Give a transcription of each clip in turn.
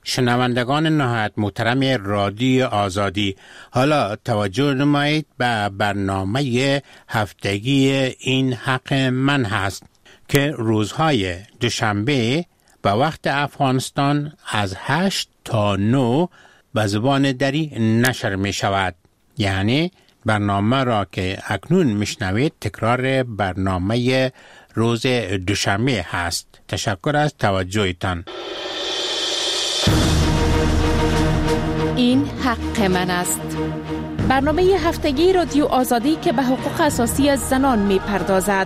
شنوندگان نهایت محترم رادیو آزادی، حالا توجه نمایید به برنامه هفتگی این حق من هست که روزهای دوشنبه به وقت افغانستان از 8 تا 9 به زبان دری نشر می شود. یعنی برنامه را که اکنون میشنوید تکرار برنامه روز دوشنبه هست. تشکر از توجهتان. این حق من است. برنامه هفتگی رادیو آزادی که به حقوق اساسی زنان می پردازد.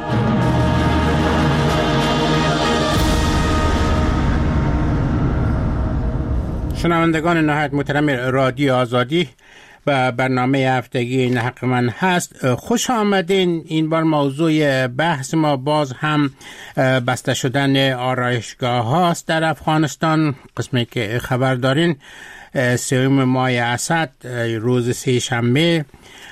شنوندگان نهایت محترم رادیو آزادی و برنامه هفتگی این حق من هست، خوش آمدین. این بار موضوع بحث ما باز هم بسته شدن آرایشگاه هاست در افغانستان. قسمی که خبر دارین 3 ماه اسد روز سه شنبه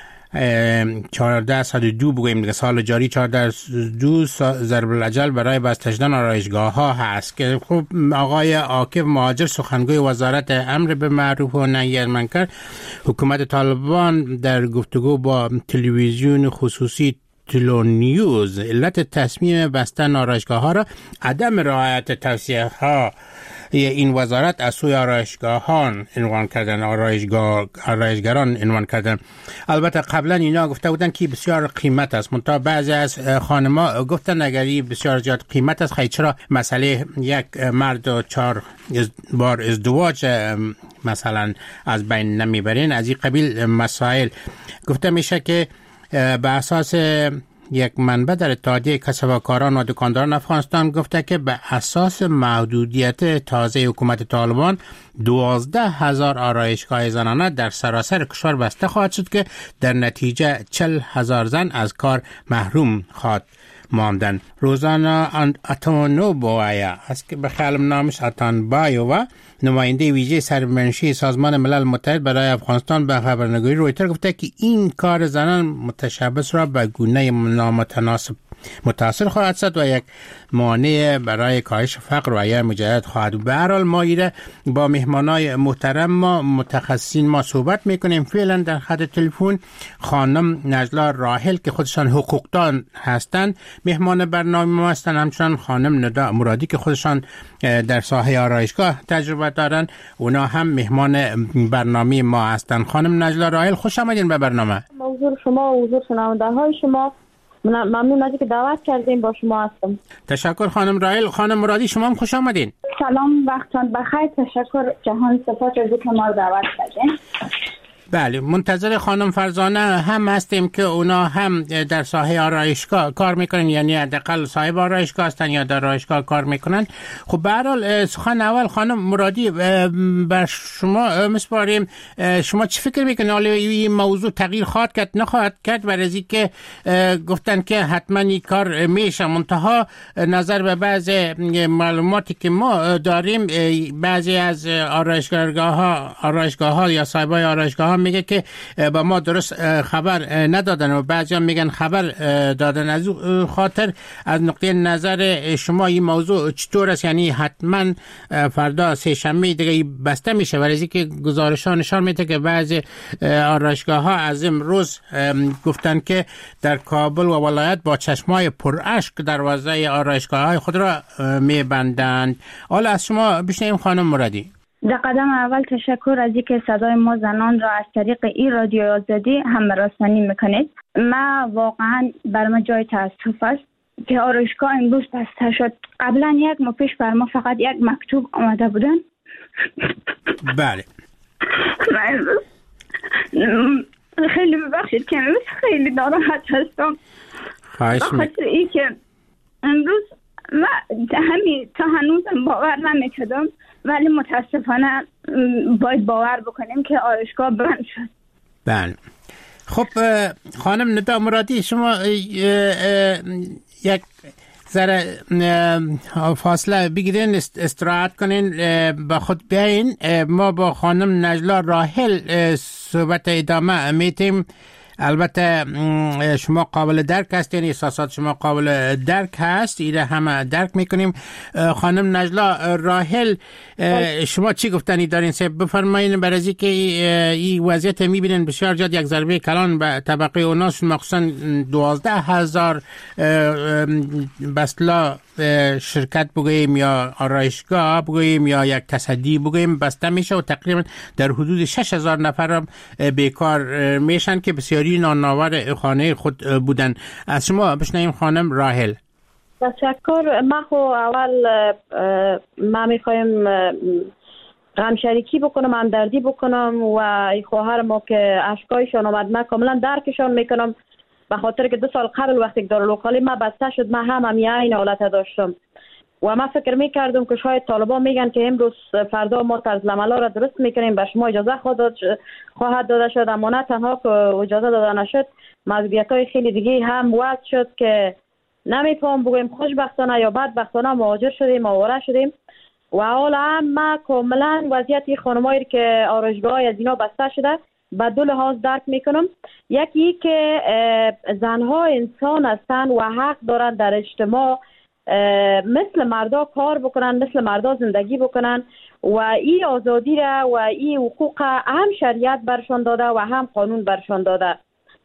1402 بگوییم دیگه، سال جاری 1402 ضرب الاجل برای بسته شدن آرایشگاه ها هست که خب آقای عاکف مهاجر سخنگوی وزارت امر به معروف و نهی از منکر حکومت طالبان در گفتگو با تلویزیون خصوصی تلو نیوز علت تصمیم بستن آرایشگاه ها را عدم رعایت توصیه ها این وزارت از سوی آرایشگاهان عنوان کردن، آرایشگران عنوان کردن. البته قبلا اینا گفته بودن که بسیار قیمت است، منتها بعضی از خانما گفتن اگر بسیار زیاد قیمت است خیلی چرا مسئله یک مرد و 4 بار ازدواج مثلا از بین نمیبرین. از این قبیل مسائل گفته میشه که به اساس یک منبع در اتحادیه کسب‌وکاران و دکانداران افغانستان گفته که به اساس محدودیت تازه حکومت طالبان 12,000 آرایشگاه زنانه در سراسر کشور بسته خواهد شد که در نتیجه 40,000 زن از کار محروم خواهد ماندن. روزانا اتانو بایا است که به خیالم نامش اتان بایو و نماینده ویژه سرمنشی سازمان ملل متحد برای افغانستان به خبرنگاری رویتر گفته که این کار زنان متشبث را به گونه نامتناسب متاثر خواهد شد و یک مانع برای کاهش فقر و یا مجاهدت خواهد بود. به هر حال ما با مهمانای محترم ما متخصصین ما صحبت میکنیم. فعلا در خط تلفن خانم نجلا راحل که خودشان حقوقدان هستند مهمان برنامه ما هستند، همچنان خانم ندا مرادی که خودشان در ساحه آرایشگاه تجربه دارن، اونا هم مهمان برنامه ما هستند. خانم نجلا راحل خوش آمدین به برنامه. حضور شما و حضور شنونده های شما ممنون از که دعوت کردیم، با شما هستم. تشکر خانم راحل. خانم مرادی شما هم خوش آمدین. سلام، وقتتان بخیر. تشکر جهان صفات از که ما رو دعوت کردین. بله، منتظر خانم فرزانه هم هستیم که اونا هم در ساحه آرایشگاه کار میکنن، یعنی حداقل صاحب آرایشگاه هستن یا در آرایشگاه کار میکنن. خب به هر حال سخن اول خانم مرادی بر شما میسپاریم. شما چی فکر میکنید حالا این موضوع تغییر خواهد کرد نخواهد کرد؟ برای از اینکه گفتن که حتما این کار میشه، منتها نظر به بعض معلوماتی که ما داریم بعضی از آرایشگاه ها یا صاحبای آرایشگاه ها میگه که با ما درست خبر ندادن و بعضی هم میگن خبر دادن. از خاطر از نقطه نظر شما این موضوع چطور است؟ یعنی حتما فردا سه شنبه دیگه بسته میشه؟ برای اینکه گزارش‌ها نشان میده که بعضی آرایشگاه ها از امروز گفتن که در کابل و ولایت با چشمای پراشک دروازه آرایشگاه های خود را میبندند. حالا از شما بشنویم خانم مرادی. در قدم اول تشکر از اینکه صدای ما زنان را از طریق این رادیو آزادی همراسانی میکنید. ما واقعا بر ما جای تاسف است که آرایشگاه امروز بسته شد. قبلا یک ماه پیش بر ما فقط یک مکتوب آمده بودن. بله. خیلی ببخشید که امروز خیلی ناراحت هستم. بخاطر این که امروز ما همین تا هنوزم باور نمیکردم، ولی متاسفانه باید باور بکنیم که آرایشگاه بند شد. بله. خب خانم ندا مرادی شما یک ذره فاصله بگیرین، استراحت کنین، با خود بیاین. ما با خانم نجلا راحل صحبت ادامه میتیم. البته شما قابل درک هست، یعنی احساسات شما قابل درک هست، ایره همه درک میکنیم. خانم نجلا، راحل شما چی گفتنی دارین؟ بفرمایین. برای از اینکه این وضعیت میبینین بسیار زیاد یک ضربه کلان به طبقه اوناس، مخصوصا 12,000 بسلا شرکت بگوییم یا آرایشگاه بگوییم یا یک تصدی بگوییم بسته میشه و تقریبا در حدود 6,000 نفر هم بیکار میشن که بسیاری نانآور خانه خود بودن. از شما بشنویم خانم راحل. تشکر. ما میخوایم غم شریکی بکنم، همدردی بکنم و خواهر ما که اشکایشان آمد، من کاملا درکشان میکنم، به خاطر که 2 سال قبل وقتی که دارالمعلم ما بسته شد ما هم این حالت داشتم و من فکر میکردم که شاید طالبان میگن که امروز فردا ما طرز العمل را درست میکنیم، به شما اجازه خواهد داده شد، اما نه تنها که اجازه داده نشد، محدودیت‌های خیلی دیگه هم وضع شد که نمیفهم بگویم خوشبختانه یا بدبختانه مهاجر شدیم، آواره شدیم. و حالا هم ما کاملا وضعیت خانمایی که آرایشگاه از اینا بسته شده به 2 لحاظ درک میکنم. یکی که زنها انسان هستن و حق دارن در اجتماع مثل مردا کار بکنن، مثل مردا زندگی بکنن و این آزادی را و این حقوق هم شریعت برشان داده و هم قانون برشان داده.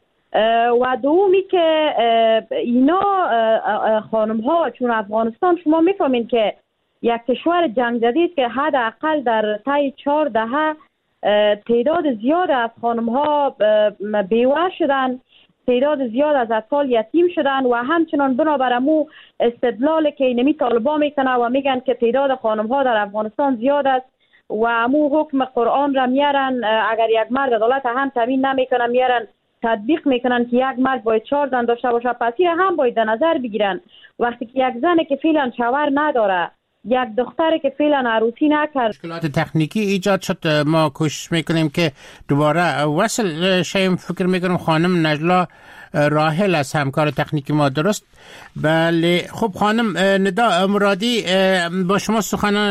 و دومی که اینا خانم ها، چون افغانستان شما میفهمین که یک کشور جنگ زده که حداقل در طی 4 دهه تعداد زیاد از خانم ها بیوه شدن، تعداد زیاد از اطفال یتیم شدن و همچنان بنابر امو استدلال که اینمی طالبا میکنه و میگن که تعداد خانم ها در افغانستان زیاد است و امو حکم قرآن را میارن، اگر یک مرد عدالت هم تامین نمیکنه میارن تطبیق میکنن که یک مرد باید 4 زن داشته باشه، پس هم باید در نظر بگیرن. وقتی که یک زن که فعلا شوهر نداره، یک دختر که فعلا عروسی نکرد، مشکلات تکنیکی ایجاد شد، ما کوشش میکنیم که دوباره وصل شیم. فکر میکنم خانم نجلا راحل از همکار تکنیکی ما درست. بله خب خانم ندا مرادی، با شما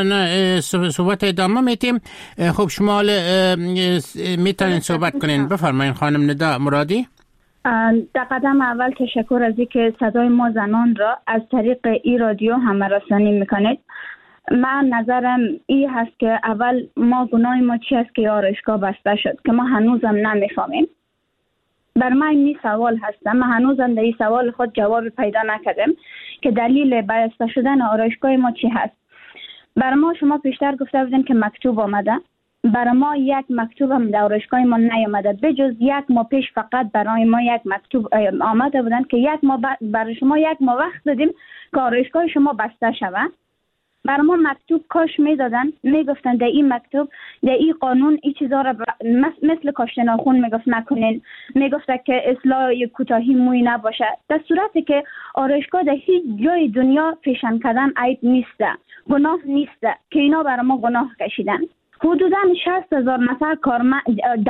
صحبت ادامه میتیم. خب شما میتونین صحبت کنین. بفرمایین خانم ندا مرادی. در قدم اول تشکر از اینکه صدای ما زنان را از طریق ای رادیو همرسانی میکنید. من نظرم این هست که اول ما گناه ما چی است که آرایشگاه بسته شد که ما هنوزم نمیفهمیم. بر من این سوال هستم، من هنوزم در این سوال خود جواب پیدا نکردم که دلیل بسته شدن آرایشگاه ما چی هست. بر ما شما پیشتر گفته بودین که مکتوب آمده، برای ما یک مکتوب هم در آرایشگاه ما نیامده، بجز 1 ماه پیش فقط برای ما یک مکتوب آمده بودن که 1 ماه برای شما 1 ماه وقت دادیم که آرایشگاه شما بسته شود. برای ما مکتوب کاش میدادن، میگفتن در این مکتوب، در این قانون این چیزا را مثل کاشت ناخن میگفت نکنین، میگفت که اصلاح کوتاهی موی نباشه، در صورتی که آرایشگاه در هیچ جای دنیا پیشن کردن عیب نیسته، گناه نیسته که اینا برای ما گناه کشیدن. حدوداً 60,000 نفر کارمند،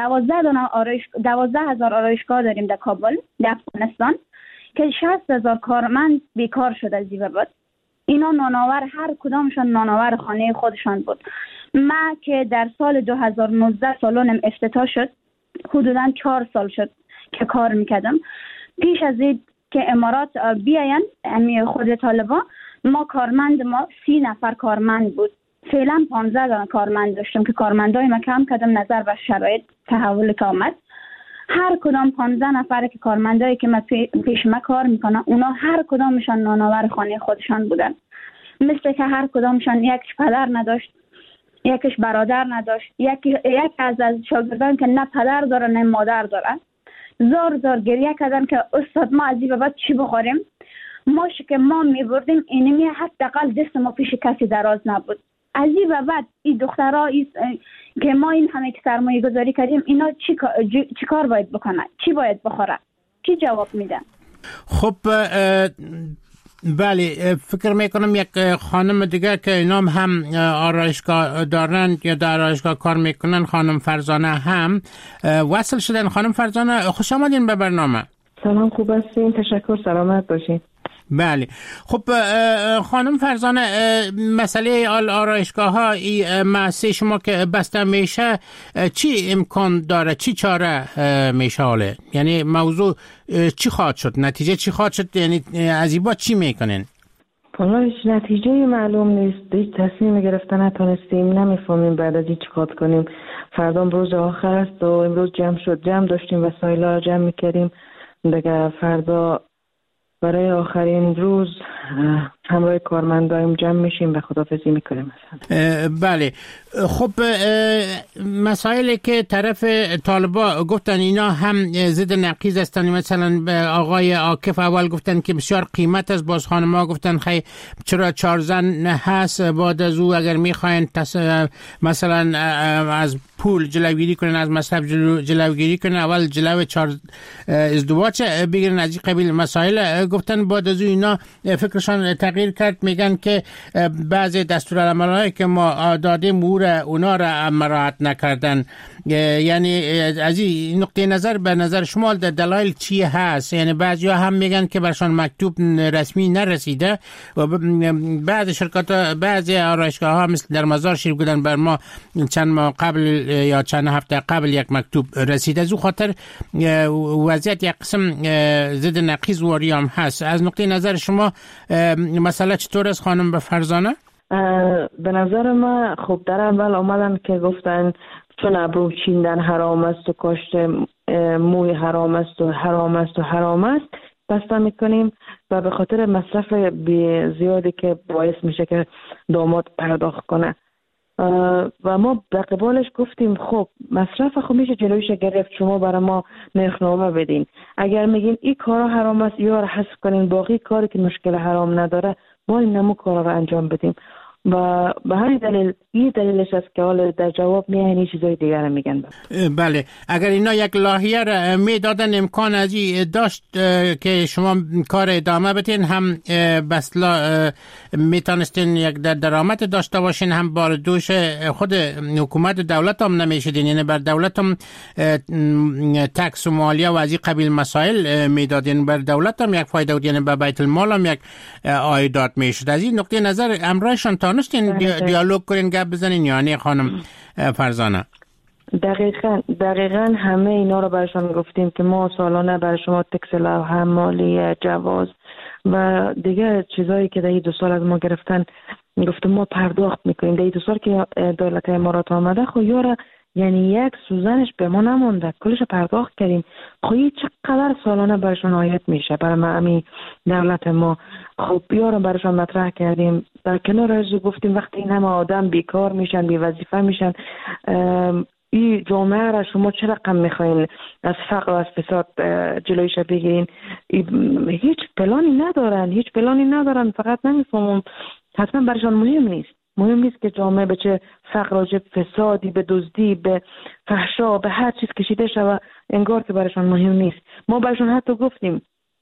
12,000 آرایشگاه داریم در کابل، در افغانستان، که 60,000 کارمند بیکار شد از این بعد. اینا نانآور، هر کدامشان نانآور خانه خودشان بود. ما که در سال 2019 سالنم افتتاح شد، حدوداً 4 سال شد که کار میکردم. پیش از این که امارات بیاین، یعنی خود طالبان، ما کارمند ما 30 نفر کارمند بود. فعلا 15 کارمند داشتم که کارمندای ما کم کردم نظر به شرایط تحول که آمد. هر کدام 15 نفر که کارمندایی که ما پیش ما کار میکنن، اونا هر کدامشان نانآور خانه خودشان بودن. مثل که هر کدامشان یکش پدر نداشت، یکش برادر نداشت، یک از شاگردان که نه پدر داره نه مادر داره. زار گریه کردن که استاد ما از این بعد چی بخوریم؟ ماشی که ما میبردیم اینمی حداقل دست ما پیش کسی دراز نبود. از این بعد این دخترها که ما این همه که سرمایه گذاری کردیم، اینا چی کار باید بکنن؟ چی باید بخوره؟ چی جواب میدن؟ خب بله، فکر میکنم یک خانم دیگه که اینام هم آرایشگاه دارن یا در آرایشگاه کار میکنن، خانم فرزانه هم وصل شدن. خانم فرزانه خوش آمدین به برنامه. سلام، خوب هستین؟ تشکر، سلامت باشین. بله. خب خانم فرزانه، مسئله آرایشگاه ها مؤسسه شما که بسته میشه چی امکان داره، چی چاره میشه حاله؟ یعنی موضوع چی خواهد شد، نتیجه چی خواهد شد؟ یعنی از این بعد چی میکنین؟ والله هیچ نتیجه معلوم نیست، هیچ تصمیم گرفتن نتونستیم، نمیفهمیم بعد از این چی کار کنیم. فردا روز آخر است و امروز جمع داشتیم، وسایل ها جمع میکردیم دیگه. فردا برای آخرین روز همراه کارمندایم جمع میشیم و خداحافظی میکنیم. بله. خب مسائلی که طرف طالبا گفتن اینا هم ضد نقیض هستن. مثلا آقای عاکف اول گفتن که بسیار قیمت است، باز خانم‌ها گفتن خیلی چرا 4 زن هست، بعد از او اگر میخواین مثلا از پول جلوگیری کنن، از مصرف جلوگیری کنن، اول جلو 4 ازدواج بگیرن، از این قبیل مسائل گفتن. بعد از اینا فکرشان تغییر کرد، میگن که بعضی دستورالعمل‌هایی که ما دادیم اونا را مراعات نکردن. یعنی از این نقطه نظر به نظر شما دلایل چی هست؟ یعنی بعضیا هم میگن که برشان مکتوب رسمی نرسیده و بعضی شرکات، بعضی آرایشگاه ها مثل در مزار شریف بودن بر ما چند ماه قبل یا چند هفته قبل یک مکتوب رسیده. از او خاطر وضعیت یک قسم ضد نقیض واریام هست. از نقطه نظر شما مسئله چطور است خانم فرزانه؟ به نظر من خب در اول آمدن که گفتن چون ابرو چیندن حرام است و کاشت موی حرام است و حرام است بسته میکنیم و به خاطر مصرف زیادی که باعث میشه که داماد پرداخت کنه و ما در قبالش گفتیم خب مصرف خب میشه جلویش گرفت، شما برای ما نرخنامه بدین. اگر میگین این کارا حرام است یا را حذف کنین، باقی کاری که مشکل حرام نداره ما این نمو کارا رو انجام بدیم. و به همین دلیل این دلیلش است که حالا در جواب میایین چیزای دیگر رو میگن. بله. اگر اینا یک لایحه را میدادن امکان از این داشت که شما کار ادامه بدین، هم بسلا میتونستین یک درآمد داشته باشین، هم بار دوش خود حکومت و دولت هم نمیشدین، یعنی بر دولت هم تکس و مالیه و از این قبیل مسائل میدادین، بر دولت هم یک فایده بود، یعنی به بیت المال هم یک عایدات میشد. از این نقطه نظر امرایشان تانستین دیالوگ کنین، گپ بزنین یا نه خانم فرزانه؟ دقیقاً همه اینا رو برشان گفتیم که ما سالانه برای شما تکس لوحه مالی، جواز و دیگه چیزایی که در این 2 سال از ما گرفتن گفتم ما پرداخت میکنیم. در این 2 سال که دولت امارات آمده خب یارا یعنی یک سوزنش به ما نمونده، کلش پرداخت کردیم. خب چقدر سالانه برشان آید میشه برای معمی دولت ما. خب یارو برشان مطرح کردیم، در کنار از گفتیم وقتی این همه آدم بیکار میشن، بی وظیفه میشن، این جامعه را شما چه رقم میخواین از فقر و از فساد جلویش بگیرین؟ هیچ پلانی ندارن، فقط نمیفهمم حتما برشان مهم نیست که جامعه به چه فقر و چه فسادی، به دزدی، به فحشا، به هر چیز کشیده شود، انگار که برشان مهم نیست. ما برشان حتی گفتیم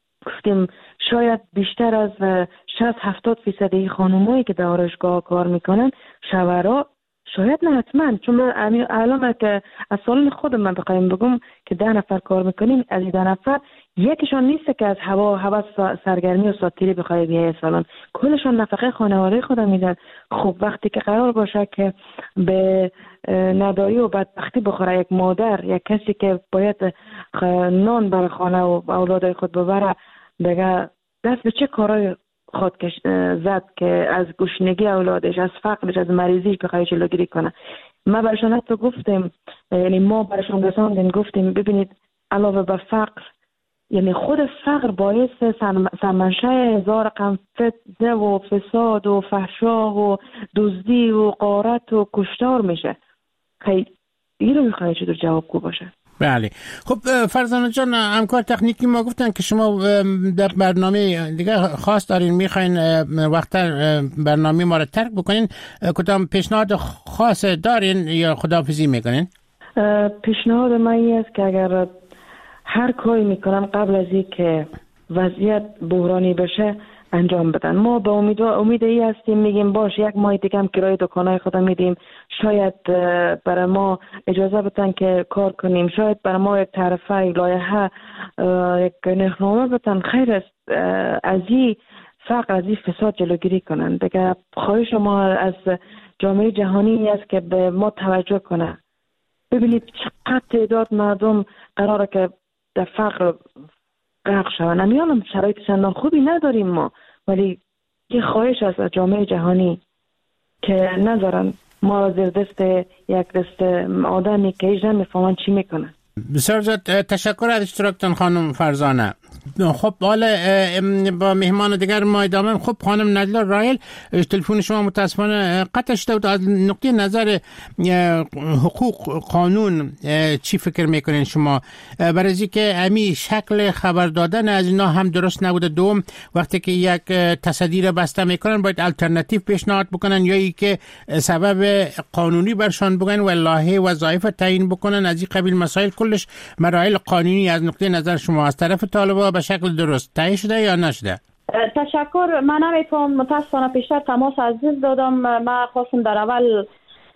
شاید بیشتر از 60-70% خانمایی که در آرایشگاه کار میکنن شوهرها، شاید نه حتما، چون من الان که از سالن خودم من بخوایم بگم که 10 نفر کار میکنیم، از این 10 نفر یکیشان نیست که از هوا سرگرمی و ساتیری بخواد بیای سالن، کلشان نفقه خانواده خودم میدن. خب وقتی که قرار باشه که به نداری و بدبختی بخوره یک مادر، یک کسی که باید نان برای خانه و اولادای خود ببره، دیگه دست به چه کارای خودکش زد که از گشنگی اولادش، از فقرش، از مریضیش بخواد جلوگیری کنه. ما برشان حتی گفتیم، یعنی ما برشان رساندیم گفتیم ببینید علاوه بر فقر، یعنی خود فقر باعث سرمنشه 1000 رقم فتنه و فساد و فحشا و دزدی و غارت و کشتار میشه. خیلی این رو میخواهی چطور جوابگو باشه. بله. خب فرزانه جان، همکار تکنیکی ما گفتن که شما در برنامه دیگه خاص دارین، میخواین وقتا برنامه ما رو ترک بکنین، کدام پیشنهاد خاص دارین یا خداحافظی میکنین؟ پیشنهاد من این است که اگر هر کاری میکنم قبل از این که وضعیت بحرانی بشه انجام بدن. ما به امید ای هستیم، میگیم باش 1 ماه دیگه هم کرایه دکانای خودم میدیم، شاید برای ما اجازه بدن که کار کنیم، شاید برای ما یک طرفه لایحه یک نرخنامه بدن. خیر است، از این فقر از این فساد جلوگیری کنن. دیگه خواهش ما از جامعه جهانی است که به ما توجه کنه. ببینید چقدر تعداد مردم قراره که در فقر غرق شوند. امیالم شرایط چندان خوبی نداریم ما، ولی یه خواهش است از جامعه جهانی که نذارن ما زیر دست یک دست آدمی که ایجا نمیفهمن چی میکنن. بسیار زیاد تشکر از اشتراکتان خانم فرزانه. خب حالا با مهمان دیگر ما ادامه. خب خانم نجلا رایل، تلفن شما متاسفانه قطع شده بود. از نقطه نظر حقوق قانون چی فکر میکنین شما؟ برای که امی شکل خبر دادن از اینا هم درست نبوده. دوم وقتی که یک تصدی را بسته میکنن باید الटरनेटिव پیشنهاد بکنن یا ای که سبب قانونی برشان بگن و لایحه وظایف تعیین بکنن. از این قبیل مسائل کلش مراحل قانونی از نقطه نظر شما از طرف طالبان به شکل درست تعیین شده یا نشده؟ تشکر. من نمیتونم متاسفانه پیشتر تماس عزیز دادم. من خواستم در اول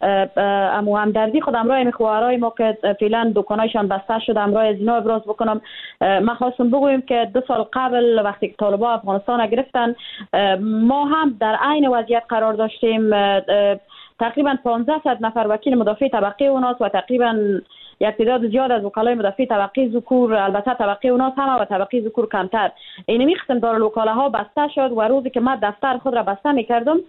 همدردی خودم رای میخوارای ما که فعلا دکانایشان بسته شده هم رای از اینا ابراز بکنم. من خواستم بگویم که 2 سال قبل وقتی که طالبان افغانستان گرفتن ما هم در عین وضعیت قرار داشتیم. تقریبا 1500 نفر وکیل مدافع طبقه اوناس و تقریبا یک تعداد زیاد از وکلای مدافع طبقه ذکور، البته طبقه اوناس هم و طبقه ذکور کمتر، این قسم دارالوکاله ها بسته شد و روزی که من دفتر خود را بسته میکردم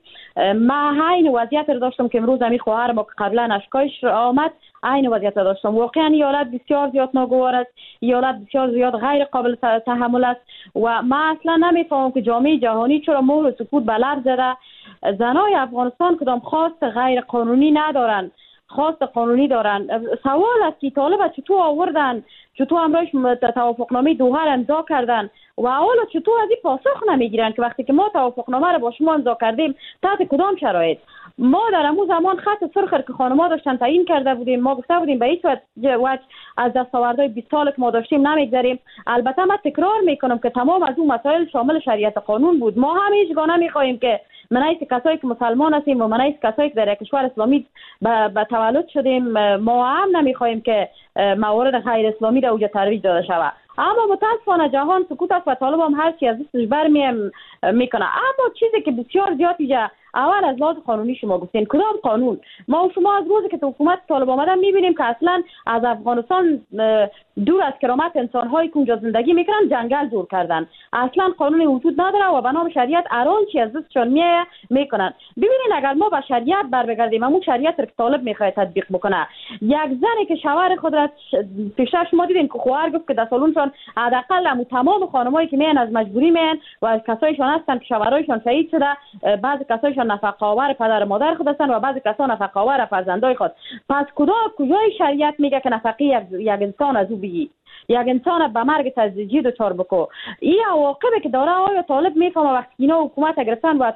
من عین وضعیت را داشتم که امروز امی خواهر ما که قبلا اشکایش آمد عین وضعیت را داشتم. واقعا ایالت بسیار زیاد ناگوار است، ایالت بسیار زیاد غیر قابل تحمل است و من اصلا نمیفهمم که جامعه جهانی چرا مهر سکوت به لب زده. زنای افغانستان کدام خواست غیر قانونی ندارن، خواست قانونی دارن. سوال است که طالب چطور آوردن، چطور امروز توافقنامه دوحه را امضا کردن و حالا چطور از این پاسخ نمیگیرن که وقتی که ما توافقنامه را با شما امضا کردیم تحت کدام شرایط؟ ما در همون زمان خط سرخ که خانم‌ها داشتن تعیین کرده بودیم، ما گفته بودیم به هیچ وجه از دستاوردهای 20 سال که ما داشتیم نمیگذریم. البته من تکرار میکنم که تمام از اون مسائل شامل شریعت قانون بود. ما هم هیچگاه نمیخواهیم که من از کسایی که مسلمان هستیم و من از کسایی که در کشور اسلامی به تولد شدیم ما هم نمیخواهیم که موارد غیر اسلامی را اوجا ترویج داده شود. اما متاسفانه جهان سکوت است و طالب هم هر چی از دستش برمی میکنه. اما چیزی که بسیار زیاد اینجا اول از لحاظ قانونی شما گفتین کدام قانون؟ ما و شما از روزی که حکومت طالب آمدن میبینیم که اصلا از افغانستان دور از کرامت انسان‌هایی که اونجا زندگی میکنن جنگل دور کردن. اصلا قانونی وجود نداره و به نام شریعت هر چی از دستشون میکنن. ببینید اگر ما به شریعت بر بگردیم، همون شریعت که طالب میخواد تطبیق بکنه، یک زنی که شوهر خود را پیشتر شما دیدین که خواهر گفت که در سالونشون حداقل تمام خانمایی که میان از مجبوری میان و از کسایشون هستن که شوهرایشون شهید شده، بعضی کسایشون نفقه آور پدر مادر خود هستن و بعضی کسا نفقه آور فرزندای خود. پس کجای شریعت میگه که نفقه یک انسان از او بگی، یک انسان به مرگ تزریجی دچار بکو؟ این عواقبی که داره آیا طالب میفهمه وقتی اینا حکومت گرفتن و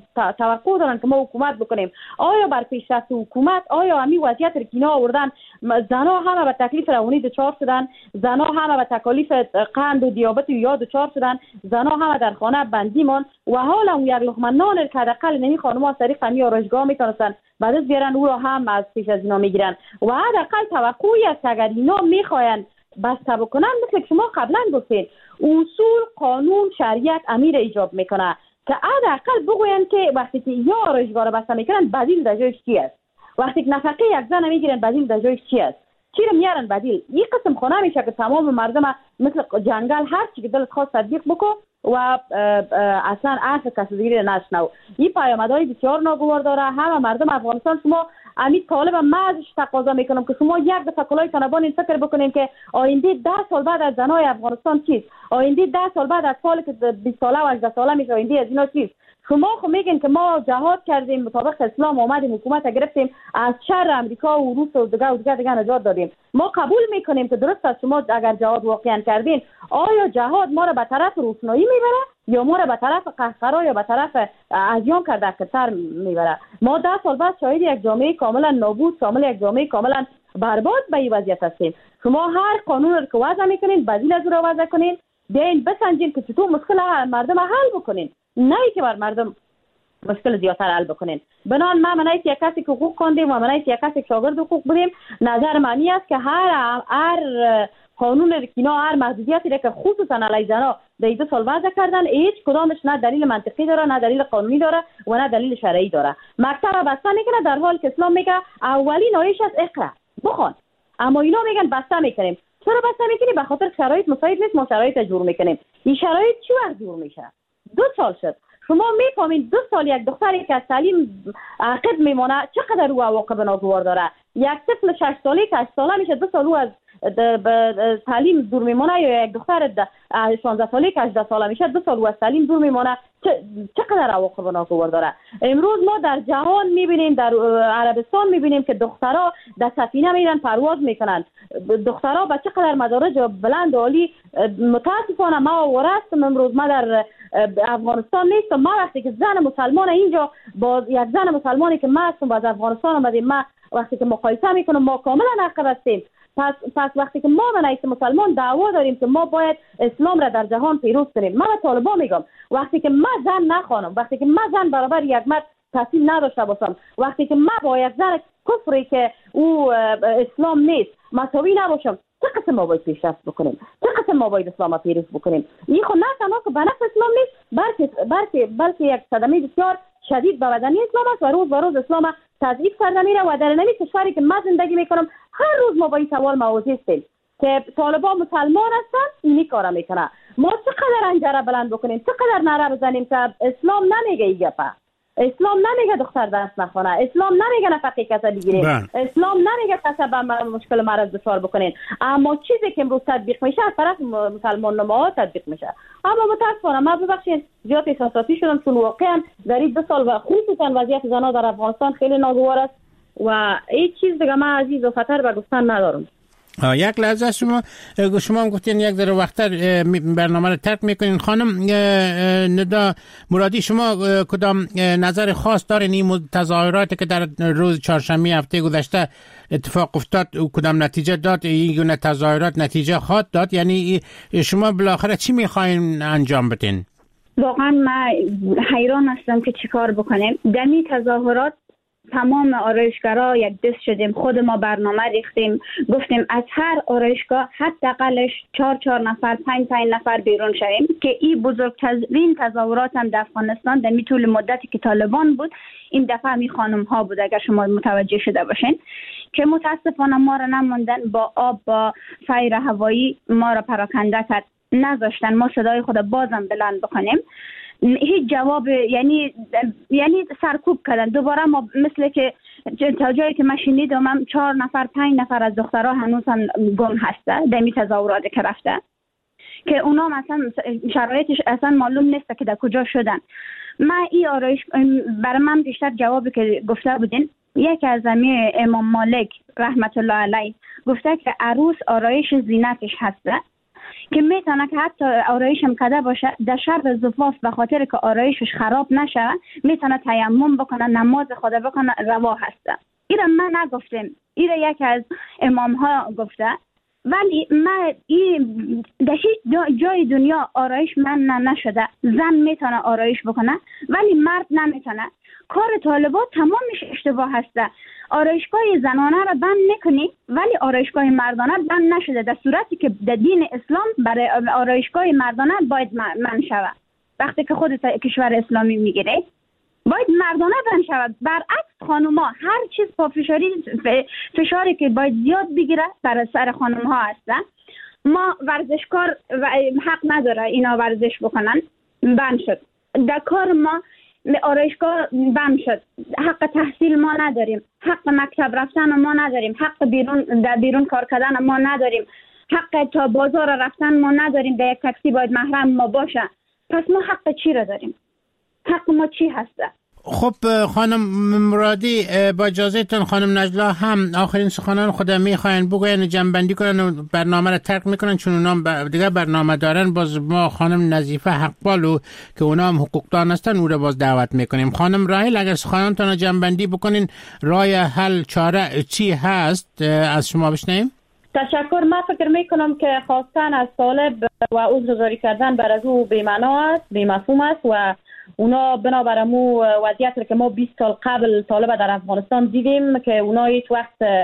توقع دارن که ما حکومت بکنیم؟ آیا بر پیشرفت حکومت آیا همین وضعیت که اینا آوردن زنا همه به تکلیف روانی دچار شدن، زنا همه به تکالیف قند و دیابت یا دچار شدن، زنا همه در خانه بندی مان و حالا یک لقمه نان که حداقل نمی خانم‌ها از طریق همین آرایشگاه میتونستن بعد از بیارن او را هم از پیش از اینا میگیرن و حداقل توقعی است اگر اینا میخواین بسته بکنن مثل که شما قبلا گفتین اصول قانون شریعت امیر ایجاب میکنه که حداقل بگوین که وقتی که یا آرایشگاه را بسته میکنن بدیل در جایش چی است؟ وقتی که نفقه یک زن میگیرن بدیل در جایش چی است؟ چی رو میارن بدیل؟ این قسم خونه میشه که تمام مردم مثل جنگل هر چی که دلت خواست تطبیق بکن و اصلا حرف کسی دیگه نشنو. این پیامدهای بسیار ناگوار داره. همه مردم افغانستان شما امید طالب من ازش تقاضا میکنم که شما یک دفعه کلای تنبان این فکر بکنین که آینده 10 سال بعد از زنای افغانستان چیست؟ آینده 10 سال بعد از سالی که 20 ساله و 18 ساله میشه آینده از اینا چیست؟ شما خب میگین که ما جهاد کردیم مطابق اسلام آمدیم حکومت گرفتیم از شر امریکا و روس و دیگه نجات دادیم. ما قبول میکنیم که درست است شما اگر جهاد واقعا کردین، آیا جهاد ما را به طرف روشنایی میبره یا ما را به طرف قهقرا یا به طرف ازیان کرده کتر میبره؟ ما 10 سال بعد شاهد یک جامعه کاملا نابود، شامل یک جامعه کاملا برباد به این وضعیت هستیم. شما هر قانون رو که وضع میکنین بدیل از رو وضع کنین، بیاین بسنجین که چطور مشکل مردم حل بکنین، نه که بر مردم مشکل زیادتر حل بکنین. بنان ما منای یک کسی که حقوق خواندیم و منای یک کسی که شاگرد حقوق بودیم، نظر معنی است که هر قانون اینا هر محدودیتی که خصوصا علیه زنا در 2 سال وضع کردن، هیچ کدامش نه دلیل منطقی داره، نه دلیل قانونی داره و نه دلیل شرعی داره. مکتب بسته میکنه در حال که اسلام میگه اولین آیه‌اش از اقرا بخوان، اما اینا میگن بسته میکنیم. چرا بسته میکنی؟ به خاطر شرایط مساعد نیست، ما شرایط جور میکنیم. این شرایط چی وقت جور میشه؟ 2 سال شد. شما میفهمین 2 سال یک دختری که از تعلیم عقب میمونه چقدر او عواقب ناگوار داره. یک طفل 6 ساله که 8 ساله میشه 2 سال او از تعلیم دور میمونه، یا یک دختر 16 ساله که 18 ساله میشه 2 سال او از تعلیم دور میمونه. چقدر عواقب ناگوار داره. امروز ما در جهان میبینیم، در عربستان میبینیم که دخترها در سفینه میرن پرواز میکنن. دخترها به چقدر مدارج بلند و عالی. متاسفانه ما ورستم امروز، ما در افغانستان نیستم. ما وقتی که زن مسلمان اینجا با یک زن مسلمانی که ما هستم از افغانستان آمدیم، ما وقتی که مقایسه میکنم ما کاملا عقب هستیم. پس وقتی که ما به نحیث مسلمان دعوا داریم که ما باید اسلام را در جهان پیروز کنیم، من به طالبان میگم وقتی که ما زن نخوانم، وقتی که ما زن برابر یک مرد تحصیل نداشته باشم، وقتی که ما با یک زن کفری که او اسلام نیست مساوی نباشم، چه قسم ما باید پیشرفت بکنیم؟ چه قسم ما باید اسلام پیروز بکنیم؟ این خود نه تنها که به نفع اسلام نیست، بلکه یک صدمه بسیار شدید به بدنی اسلام است و روز به روز اسلام تضعیف کرده میره. و در نمی کشوری که من زندگی میکنم هر روز ما با این سوال مواجه هستیم که طالبان مسلمان هستن، اینی کارا میکنه. ما چقدر انجره بلند بکنیم، چقدر نعره بزنیم که اسلام نمیگه این گپه، اسلام نمیگه دختر درس نخونه، اسلام نمیگه نفقه کسا بگیرین، اسلام نمیگه کسا به مشکل مرض دچار بکنین. اما چیزی که امروز تطبیق میشه از طرف مسلمان نماها تطبیق میشه. اما متاسفانه ما ببخشید زیاد احساساتی شدم، چون واقعا در این 2 سال و خصوصا وضعیت زنان در افغانستان خیلی ناگوار است و هیچ چیز دیگه من از این اضافه‌تر به گفتن ندارم. یک لحظه شما هم گفتین یک ذره وقتر برنامه رو ترک میکنین. خانم ندا مرادی، شما کدام نظر خاص دارین این تظاهراتی که در روز چهارشنبه هفته گذشته اتفاق افتاد و کدام نتیجه داد؟ این گونه تظاهرات نتیجه خواهد داد؟ یعنی شما بالاخره چی میخواین انجام بدین؟ واقعا من حیران هستم که چیکار بکنیم. دمی تظاهرات تمام آرایشگرها یک دست شدیم، خود ما برنامه ریختیم، گفتیم از هر آرایشگاه حداقلش 4 نفر 5 نفر بیرون شویم که این بزرگترین تظاهرات هم در افغانستان در طول مدتی که طالبان بود این دفعه می خانم ها بود. اگر شما متوجه شده باشین که متاسفانه ما را نموندن، با آب با سیر هوایی ما را پراکنده کرد، نذاشتن ما صدای خود بازم بلند بکنیم. هیچ جواب، یعنی سرکوب کردن دوباره. ما مثل که تا جایی که من شنیدم 4 نفر 5 نفر از دخترها هنوز هم گم هسته در این تظاهرات که رفته، که اونا مثلا شرایطش اصلا معلوم نیست که در کجا شدن. من این آرایش برای من بیشتر جوابی که گفته بودین، یکی از امام مالک رحمت الله علیه گفته که عروس آرایش زینتش هسته، که میتونه که حتی آرایش هم کده باشه در شب زفاف به خاطر که آرایشش خراب نشه میتونه تیمم بکنه، نماز خود بکنه، روا هسته. ایره من نگفتیم، ایره یکی از امام ها گفته. ولی من در هیچ جای دنیا آرایش من نشده. زن میتونه آرایش بکنه ولی مرد نمیتونه. کار طالبات تمامش اشتباه هسته. آرایشگاه زنانه را بند نکنی ولی آرایشگاه مردانه بند نشده، در صورتی که در دین اسلام برای آرایشگاه مردانه باید من شود. وقتی که خود کشور اسلامی میگیره باید مردانه بند شود. برعکس خانوما هر چیز فشاری که باید زیاد بگیره بر سر خانومها هسته. ما ورزشکار حق نداره اینا ورزش بکنن، بند شد. در کار ما آرایشگاه بند شد. حق تحصیل ما نداریم، حق مکتب رفتن ما نداریم، حق بیرون کار کردن ما نداریم، حق تا بازار رفتن ما نداریم. در یک تاکسی باید محرم ما باشه. پس ما حق چی را داریم؟ حق ما چی هسته؟ خب خانم مرادی، با اجازهتون خانم نجلا هم آخرین سخنان خودم میخواین بگوین، جنبندی کنن و برنامه را ترک میکنن، چون اونا دیگه برنامه دارن. باز ما خانم نظیفه حقبالو که اونا هم حقوقدان هستن او را باز دعوت میکنیم. خانم راحل اگر سخنانتون را جنبندی بکنین، راه حل چاره چی هست از شما بشنویم. تشکر. من فکر میکنم که خواستن از طالب و عذرگزاری کردن بر از او بی‌معنا است، بی‌مفهوم است و اونا بنابر امو وضعیت که ما 20 سال قبل طالب در افغانستان دیدیم که اونا هیچ وقت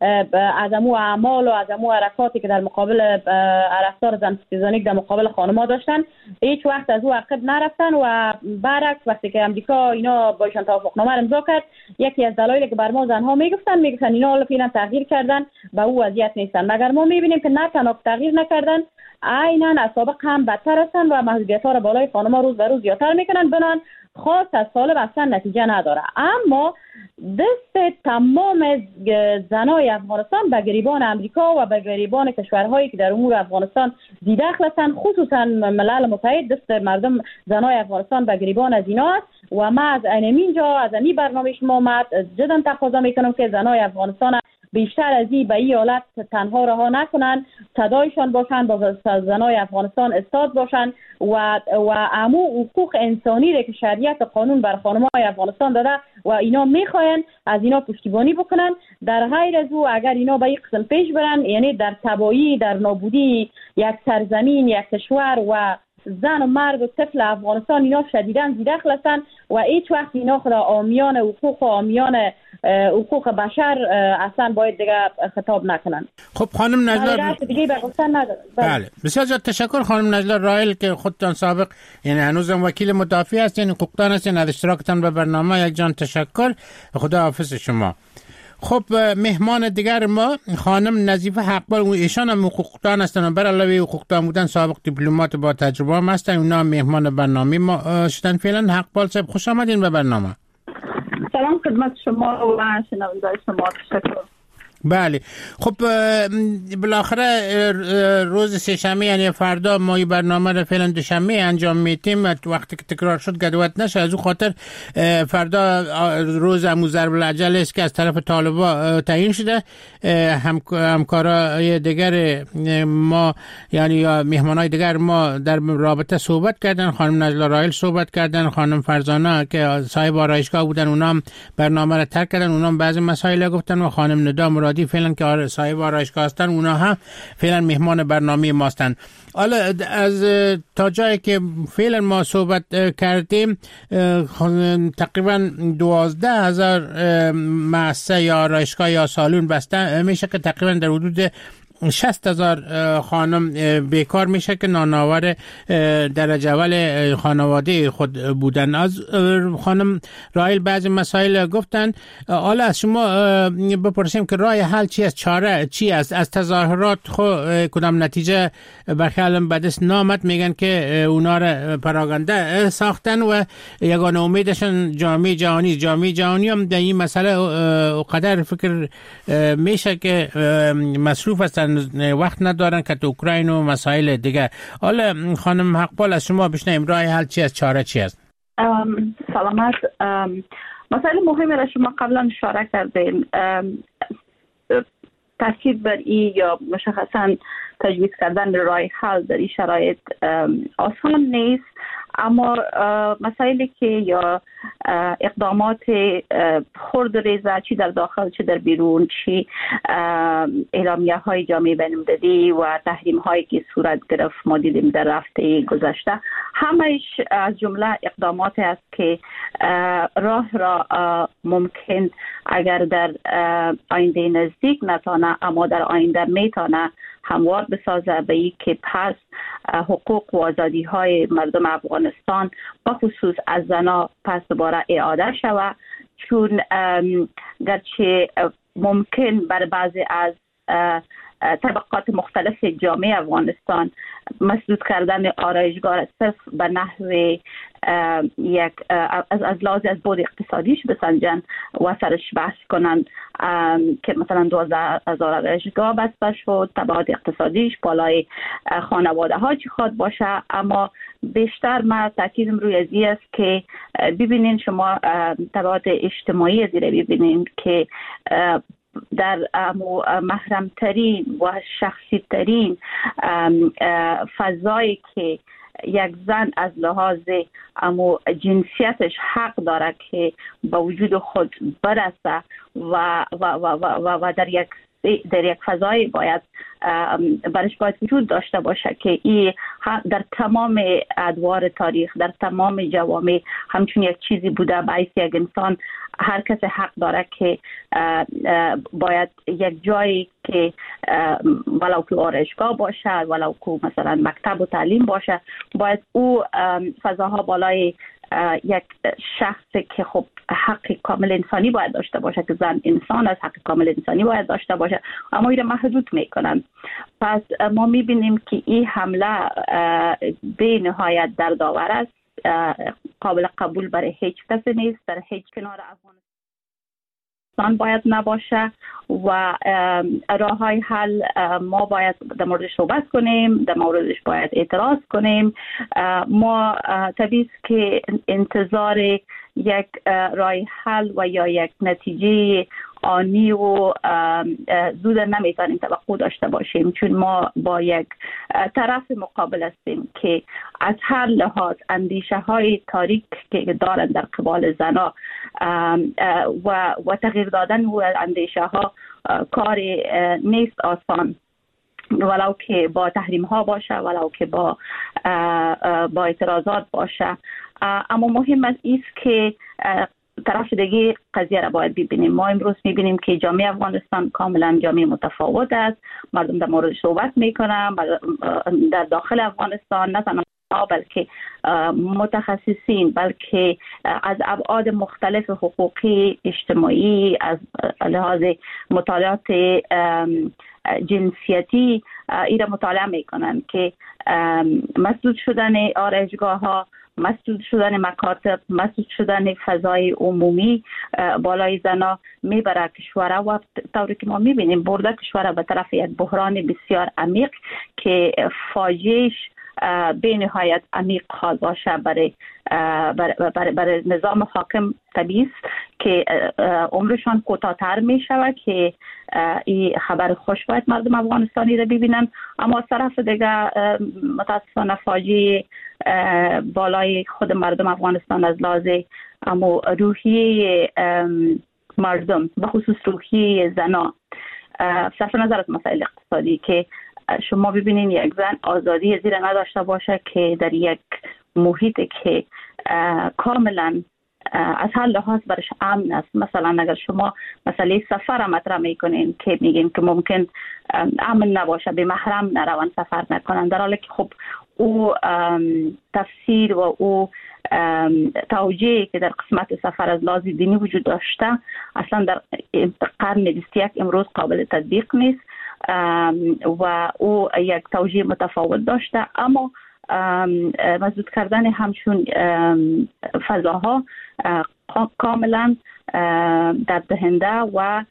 از امو اعمال و از امو حرکاتی که در مقابل رفتار زن ستیزانی در مقابل خانم‌ها داشتن هیچ وقت از او عقب نرفتن و برعکس وقتی که امریکا اینا با ایشان توافقنامه امضا کرد یکی از دلایلی که بر ما زنها میگفتن اینا حالا فعلا تغییر کردن به او وضعیت نیستن، مگر ما میبینیم که نه تنها تغییر نکردن عیناً از سابق هم بدتر هستن و محدودیت‌ها را بالای خانم‌ها روز به روز زیادتر میکنن، بنان خاص از طالب اصلا نتیجه نداره. اما دست تمام زنای افغانستان به گریبان امریکا و به گریبان کشورهایی که در امور افغانستان دخیل هستند، خصوصا ملل متحد دست مردم زنای افغانستان به گریبان از اینا است و ما از اینجا از این برنامه شما جدا تقاضا میکنم که زنای افغانستان بیشتر از این به این حالت تنها رها نکنن، صدایشان باشن، با زنای افغانستان استاد باشن و امو حقوق انسانی را که شریعت قانون بر خانم‌های افغانستان داده و اینا میخواین از اینا پشتیبانی بکنن. در غیر از او اگر اینا به این قسم پیش برن، یعنی در تباهی در نابودی یک سرزمین یک کشور و زن و مرد و طفل افغانستان اینا شدیداً دخیل هستند و هیچ وقت اینا خود عامیان حقوق و عامیان حقوق بشر اصلا باید دیگه خطاب نکنن. خب خانم نجلا بله بسیار زیاد تشکر خانم نجلا رائل که خودتان سابق یعنی هنوزم وکیل مدافع هستین، حقوقدان هستین، از اشتراکتان به برنامه یک جان تشکر، خدا حافظ شما. خب مهمان دیگر ما خانم نظیفه حقبال، ایشان هم حقوقدان هستن و بر علاوه حقوقدان بودن سابق دیپلمات با تجربه هم هستن، اونا مهمان برنامه ما شدن. فعلا حقبال صاحب خوش آمدین به برنامه. سلام خدمت شما و شنوندگان شما، تشکر. بله خب بالاخره روز سه‌شنبه یعنی فردا ما این برنامه رو فعلا دوشنبه انجام میدیم، وقتی که تکرار شد گدوت نشه، از اون خاطر فردا روز ضرب العجل است که از طرف طالبا تعیین شده. همکارای دیگر ما یعنی مهمانای دیگر ما در رابطه صحبت کردن، خانم نجلا رائل صحبت کردن، خانم فرزانه که صاحب آرایشگاه بودن اونام برنامه رو ترک کردن، اونام بعضی مسائل گفتن و خانم ندا مرادی فعلا که صاحب آرایشگاه هستن اونا هم فعلا مهمان برنامه ما هستن. حالا از تا جایی که فعلا ما صحبت کردیم تقریبا 12,000 مؤسسه یا آرایشگاه یا سالون بسته میشه که تقریبا در حدود 60,000 خانم بیکار میشه که نانآور درجه اول خانواده خود بودن. از خانم رائل بعضی مسائل گفتن، حالا از شما بپرسیم که راه حل چی است، چاره چی است؟ از تظاهرات کدام نتیجه برخیالم به دست نامد، میگن که اونا را پراگنده ساختن و یگانه امیدشون جامعه جهانی هم در این مسئله قدر فکر میشه که مصروف هستن، وقت ندارن که تو اوکراین و مسائل دیگه. حالا خانم حقبال از شما بشنویم راه حل چی است، چاره چی است؟ سلامت. مسائل مهمی را شما قبلا اشاره کردین، تاکید بر این یا مشخصا تجویز کردن راه حل در این شرایط آسان نیست، اما مسائلی که یا اقدامات خرد ریزه چی در داخل چه در بیرون، چی اعلامیه های جامعه بین‌المللی و تحریم هایی که صورت گرفت ما دیدیم در هفته گذشته، همش از جمله اقدامات است که راه را ممکن اگر در آینده نزدیک نتانه اما در آینده میتانه هموار بسازه به این که پس حقوق و آزادی های مردم افغانستان با خصوص از زنا پس دوباره اعاده شود، چون گرچه ممکن بر بعضی از طبقات مختلف جامعه افغانستان مسدود کردن آرایشگاه صرف به نحو یک از لحاظ از بود اقتصادیش بسنجن و سرش بحث کنن که مثلا 12,000 آرایشگاه بسته شد، تبعات اقتصادیش بالای خانواده ها چی خواد باشه، اما بیشتر ما تاکیدم روی از این است که ببینین شما تبعات اجتماعی از این ببینین که در محرمترین و شخصی ترین فضایی که یک زن از لحاظ جنسیتش حق داره که با وجود خود برسه و در یک در یک فضای باید برش باید وجود داشته باشه که این در تمام ادوار تاریخ، در تمام جوامع همچون یک چیزی بوده. باعث یک انسان، هر کس حق داره که باید یک جایی که ولو که آرایشگاه باشه، ولو که مثلا مکتب و تعلیم باشه، باید او فضاها بالای یک شخص که خب حق کامل انسانی باید داشته باشه، که زن انسان از حق کامل انسانی باید داشته باشه، اما این محدود میکنن. پس ما میبینیم که این حمله به نهایت دردآور است، قابل قبول برای هیچ کسی نیست، در هیچ کنار افغانستان باید نباشه و راه های حل ما باید در موردش صحبت کنیم، در موردش باید اعتراض کنیم. ما طبیعی است که انتظار یک راه حل و یا یک نتیجه آنی و زود نمیتونیم توقع داشته باشیم، چون ما با یک طرف مقابل هستیم که از هر لحاظ اندیشه های تاریک که دارن در قبال زنا و تغییر دادن و اندیشه ها کار نیست آسان، ولو که با تحریم ها باشه، ولو که با اعتراضات باشه. اما مهم است که طرف دیگه قضیه را باید ببینیم. ما امروز میبینیم که جامعه افغانستان کاملا جامعه متفاوت است، مردم در مورد صحبت میکنن در داخل افغانستان، نه تنها بلکه متخصصین، بلکه از ابعاد مختلف حقوقی اجتماعی، از لحاظ مطالعات جنسیتی ایره مطالعه میکنن که مسدود شدن آرایشگاه ها، مسدود شدن مکاتب، مسدود شدن فضای عمومی بالای زنا میبره کشور و طوری که ما میبینیم برده کشور به طرف یک بحران بسیار عمیق که فاجعه‌اش به نهایت عمیق خواهد باشه برای نظام حاکم. طبیعی است که عمرشان کوتاه‌تر می شود که این خبر خوش باید مردم افغانستانی را ببینن، اما از طرف دیگه متاسفانه فاجعه بالای خود مردم افغانستان از لحاظ اما روحیه مردم، به خصوص روحیه زنا، صرف نظر از مسائل اقتصادی، که شما ببینین یک زن آزادی زیر نداشته باشه که در یک محیط که کاملا از هر لحاظ برش امن است. مثلا اگر شما مسئله سفر مطرح میکنین که میگین که ممکن امن نباشه، به محرم نروان سفر نکنن، در حالی که خب او تفسیر و او توجیهی که در قسمت سفر از لحاظ دینی وجود داشته اصلا در قرن 21 امروز قابل تطبیق نیست و او یک توجیه متفاوت داشته. اما مسدود کردن همچون فضاها کاملا درد دهنده و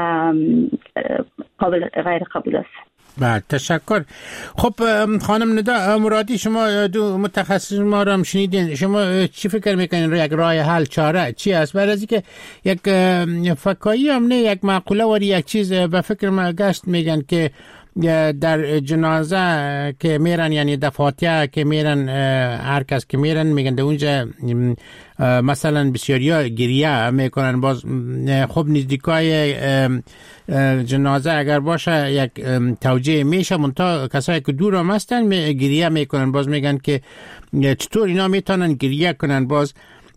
قابل غیر قبول است. بله، تشکر. خب خانم ندا مرادی، شما دو متخصص ما را هم شنیدین، شما چی فکر میکنین یک راه حل، چاره چی است؟ برای از که یک فکایی هم نه، یک معقوله وری یک چیز به فکر ما گشت، میگن که در جنازه که میرن، یعنی دفاتر که میرن، هر کس که میرن میگن در اونجا مثلا بسیاریا گریه میکنن. باز خب نزدیکای جنازه اگر باشه یک توجیه میشه، منتها کسایی که دور هم هستن گریه میکنن. باز میگن که چطور اینا میتونن گریه کنن. باز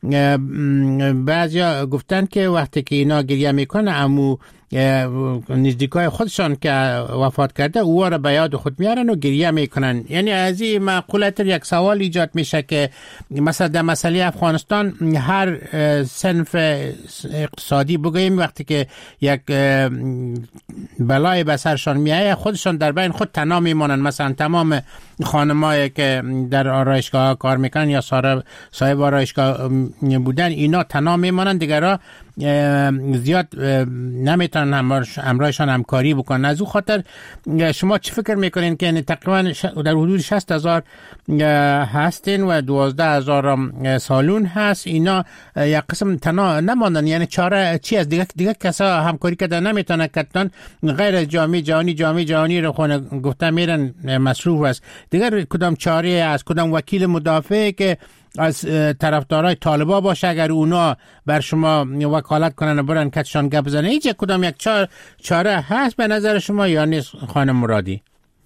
بعضیا گفتن که وقتی که اینا گریه میکنن امو نزدیکای خودشان که وفات کرده او را به یاد خود میارن و گریه میکنن. یعنی از این معقولت یک سوال ایجاد میشه که مثلا در مسئله افغانستان هر صنف اقتصادی بگوییم وقتی که یک بلای به سرشان میایه خودشان در بین خود تنها میمانن. مثلا تمام خانمایی که در آرایشگاه کار میکنن یا صاحب آرایشگاه بودن اینا تنها میمانن، دیگرها زیاد نمیتونن همراهشان همکاری بکنن. از او خاطر شما چی فکر میکنین که تقریبا در حدود 60,000 هستین و 12,000 سالون هست، اینا یک قسم تنها نماندن، یعنی چاره چی از دیگه کسا همکاری کردن نمیتونن کردن غیر از جامعه جهانی رو خونه گفتن میرن مصروف است. دیگر کدام چاره از کدام وکیل مدافع که از طرفدارای طالبا باشه اگر اونا بر شما وکالت کنن و برن کتشان گپ بزنه، هیچ کدام یک چاره هست به نظر شما یا نیست خانم مرادی؟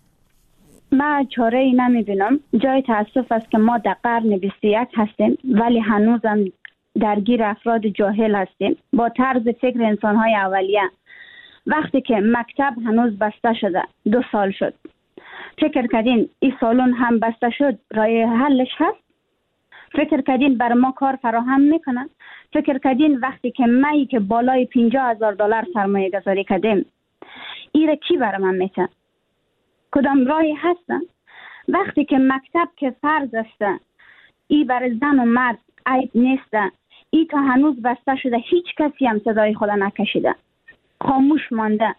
من چاره ای نمیبینم. جای تاسف است که ما در قرن 21 هستیم ولی هنوزم درگیر افراد جاهل هستیم با طرز فکر انسان‌های اولیه. وقتی که مکتب هنوز بسته شده 2 سال شد، فکر کردین این سالن هم بسته شد راه حلش هست؟ فکر کردین بر ما کار فراهم میکنن؟ فکر کردین وقتی که مایی که بالای $50,000 سرمایه گذاری کردیم ایره کی بر من میتن؟ کدام راهی هستن؟ وقتی که مکتب که فرض است ای بر زن و مرد عیب نیست، ای تا هنوز بسته شده، هیچ کسی هم صدای خود نکشیده، خاموش مانده،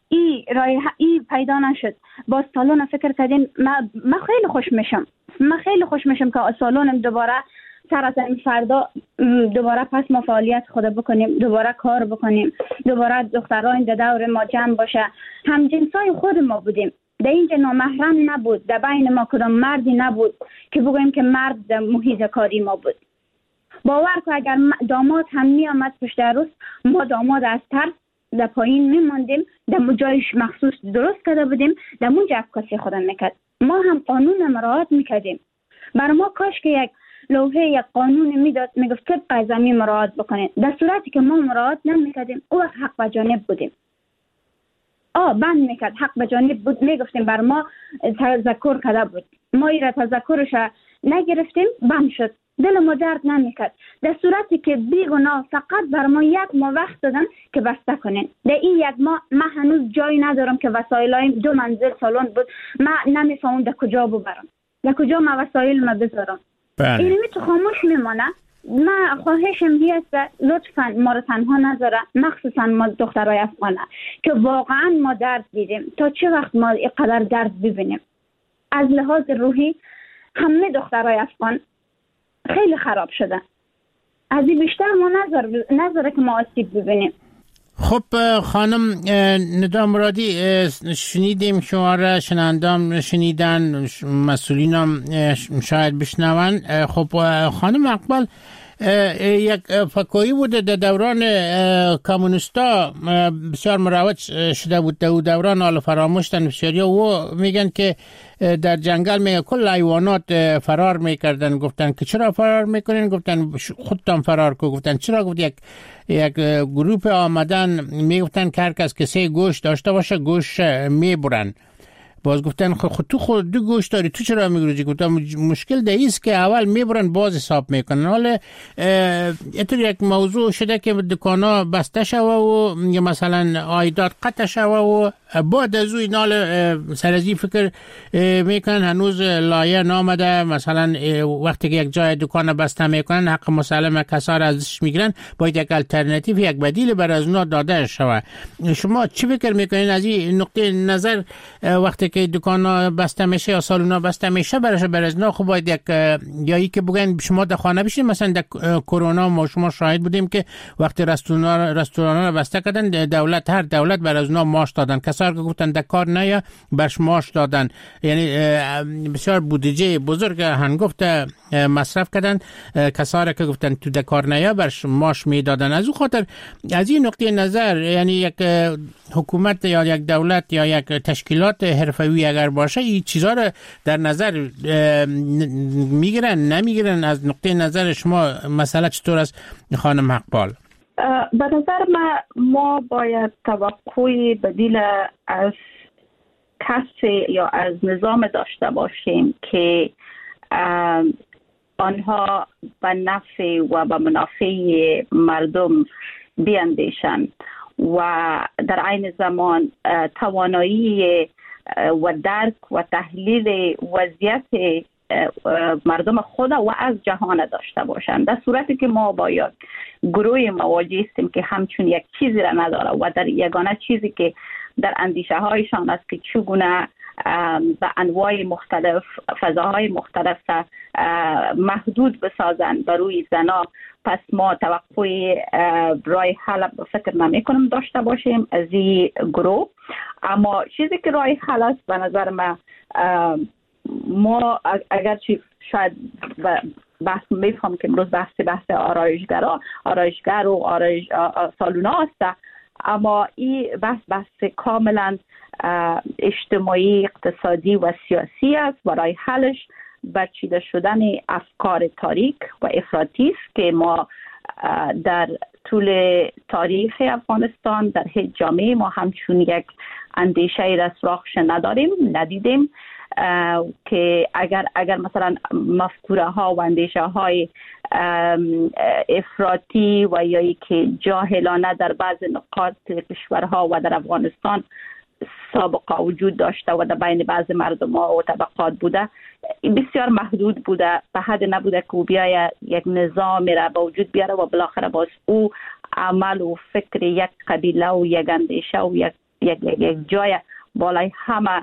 ای پیدا نشد. با سالون فکر کردین من خیلی خوش میشم که سالونم دوباره سر از این فردا دوباره پس ما فعالیت خود بکنیم، دوباره کار بکنیم، دوباره دختران در دور ما جمع باشه. هم جنسای خود ما بودیم، در اینجا نامحرم نبود، در بین ما کدام مردی نبود که بگوییم که مرد در محیط کاری ما بود. باور که اگر داماد هم می آمد پشت عروس، ما داماد از ترس در پایین میماندیم، در جایش مخصوص درست کرده بودیم، در اونجا عکاسی خودم میکرد. ما هم قانون مراعات میکردیم. برای ما کاش که یک لوحه یک قانون میداد میگفت طبق زمین مراعات بکنید. در صورتی که ما مراعات نمیکردیم او حق به جانب بودیم. بند میکرد، حق به جانب بود، میگفتیم بر ما تذکر کرده بود، ما ایره تذکرش نگرفتیم، بند شد، دل ما درد نمیکرد. در صورتی که بیگناه فقط بر ما 1 ماه وقت دادن که بسته کنین. در این 1 ماه من هنوز جایی ندارم که وسایلایم 2 منزل سالن بود، من نمیفهمم در کجا ببرم، در کجا من وسایل ما بذارم. این تو خاموش میمانه. من خواهشم هست لطفا ما رو تنها نذاره، مخصوصا ما دخترای افغانه که واقعا ما درد دیدیم. تا چه وقت ما اینقدر درد ببینیم؟ از لحاظ روحی همه دخترای افغان خیلی خراب شده. از این بیشتر ما نذاره که ما آسیب ببینیم. خب خانم ندا مرادی، شنیدیم شما را، شنوندگان شنیدن، مسئولینم شاید بشنون. خب خانم اقبال، یک فکایی بوده در دوران کمونیستا بسیار مروج شده بود، در دوران حالا فراموشتن بسیاری و میگن که در جنگل میگه کل حیوانات فرار میکردن. گفتن که چرا فرار میکنین؟ گفتن خودتان فرار کن. گفتن چرا؟ گفت یک گروپ آمدن میگفتن که هر کس که 3 گوش داشته باشه گوش میبرن. باز گفتن خود تو خود 2 گوش داری، تو چرا میگروزی؟ گفتن مشکل ده ایست که اول میبرن باز حساب میکنن. حالا اینطور یک موضوع شده که دکانا بسته شوه و مثلا عایدات قطع شوه و بعد از او اینال سرازی فکر میکنن هنوز لایه نامده، مثلا وقتی که یک جای دکان بسته میکنن حق مسلم کسا را ازش میگیرن، باید یک الٹرناتیو، یک بدیل بر از اونا داده شوه. شما چی فکر میکنین از این نقطه نظر؟ وقتی که دکان بسته میشه یا سالونا بسته میشه بر از اونا خب باید یک یایی که بگن شما در خانه بشین. مثلا در کرونا ما شما شاهد بودیم که وقتی رستوران بسته کردن، دولت هر دولت بر از اونا ماش دادن، کسا که گفتن در کار نیا برش ماش دادن. یعنی بسیار بودجه بزرگ هنگفت مصرف کردن، کسا که گفتن تو در کار نیا برش ماش میدادن. از او خاطر از این نقطه نظر یعنی یک حکومت یا یک دولت یا یک تشکیلات حرفه‌ای اگر باشه این چیزا رو در نظر میگیرن نمیگیرن؟ از نقطه نظر شما مسئله چطور است خانم اقبال؟ به نظر ما باید توقعی بدیل از کسی یا از نظام داشته باشیم که آنها به نفع و به منافع مردم بیاندیشند و در عین زمان توانایی و درک و تحلیل وضعیت مردم خود و از جهان داشته باشند. در صورتی که ما باید گروه مواجه هستیم که همچون یک چیزی را نداره و در یگانه چیزی که در اندیشه هایشان است که چگونه به انواع مختلف فضاهای مختلف محدود بسازند بر روی زنا، پس ما توقع رای حل فکر نمی کنم داشته باشیم از این گروه. اما چیزی که رای حل است به نظر ما اگرچه شاید بحث میفهم که امروز بحث آرایشگر و سالونا است، اما این بحث کاملا اجتماعی، اقتصادی و سیاسی است. برای حلش برچیده شدن افکار تاریک و افراطی است که ما در طول تاریخ افغانستان در هیچ جامعه ما همچون یک اندیشه رسراخش ندیدیم که اگر مثلا مفکوره ها و اندیشه های افراطی و یا که جاهلانه در بعض نقاط کشورها و در افغانستان سابقه وجود داشته و در بین بعض مردم ها و طبقات بوده، بسیار محدود بوده، به حد نبوده که بیاید یک نظام را به وجود بیاره و بالاخره باز او عمل و فکر یک قبیله و یک اندیشه و یک جای بالای همه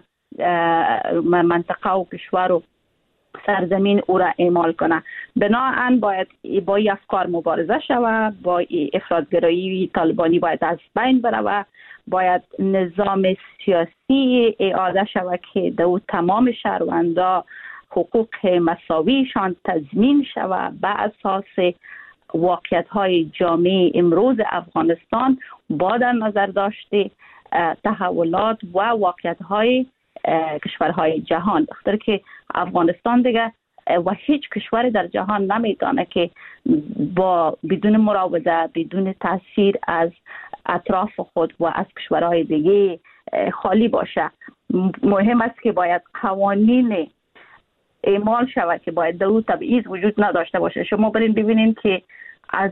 منطقه و کشور و سرزمین او را اعمال کنه. بناهن باید با این افکار مبارزه شود، با افراطگرایی طالبانی باید از بین بره، باید نظام سیاسی اعاده شود که در تمام شهروندا حقوق مساویشان تضمین شود به اساس واقعیت‌های جامعه امروز افغانستان با در نظر داشته تحولات و واقعیت‌های کشورهای جهان. بخاطر که افغانستان دیگه و هیچ کشوری در جهان نمیتونه که با بدون مراوده، بدون تاثیر از اطراف خود و از کشورهای دیگه خالی باشه. مهم است که باید قوانین اعمال شود که باید در تبعیض وجود نداشته باشه. شما برین ببینید که از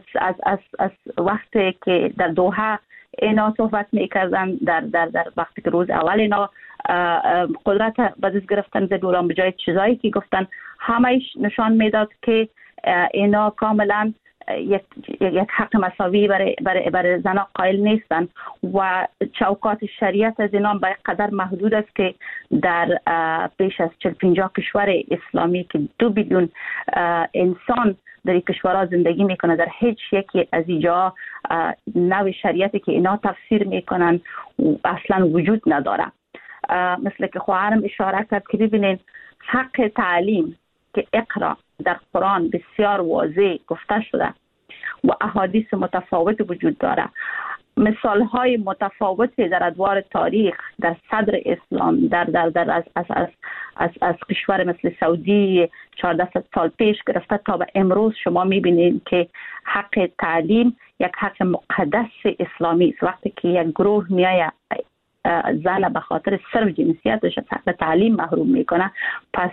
وقتی که در دوحه اینا صحبت میکردن، در وقتی که روز اول اینا قدرت به دست گرفتن در دوران، به جای چیزایی که گفتن همهش نشان میداد که اینا کاملا یک حق مساوی برای زنان قائل نیستن و چوکات شریعت از اینا به قدر محدود است که در بیش از 40-50 کشور اسلامی که 2 بیلیون انسان در این کشورها زندگی میکنه، در هیچ یکی از اینجا نوع شریعتی که اینا تفسیر میکنن اصلا وجود نداره. مثل که خواهرم اشاره کرد که ببینید حق تعلیم که اقرا در قرآن بسیار واضح گفته شده و احادیث متفاوت وجود داره، مثال های متفاوتی در ادوار تاریخ در صدر اسلام در از کشور مثل سعودی 1400 سال پیش گرفته تا به امروز شما میبینید که حق تعلیم یک حق مقدس اسلامی است. وقتی که یک گروه میایه زن به خاطر صرف جنسیتش حق تعلیم محروم میکنه، پس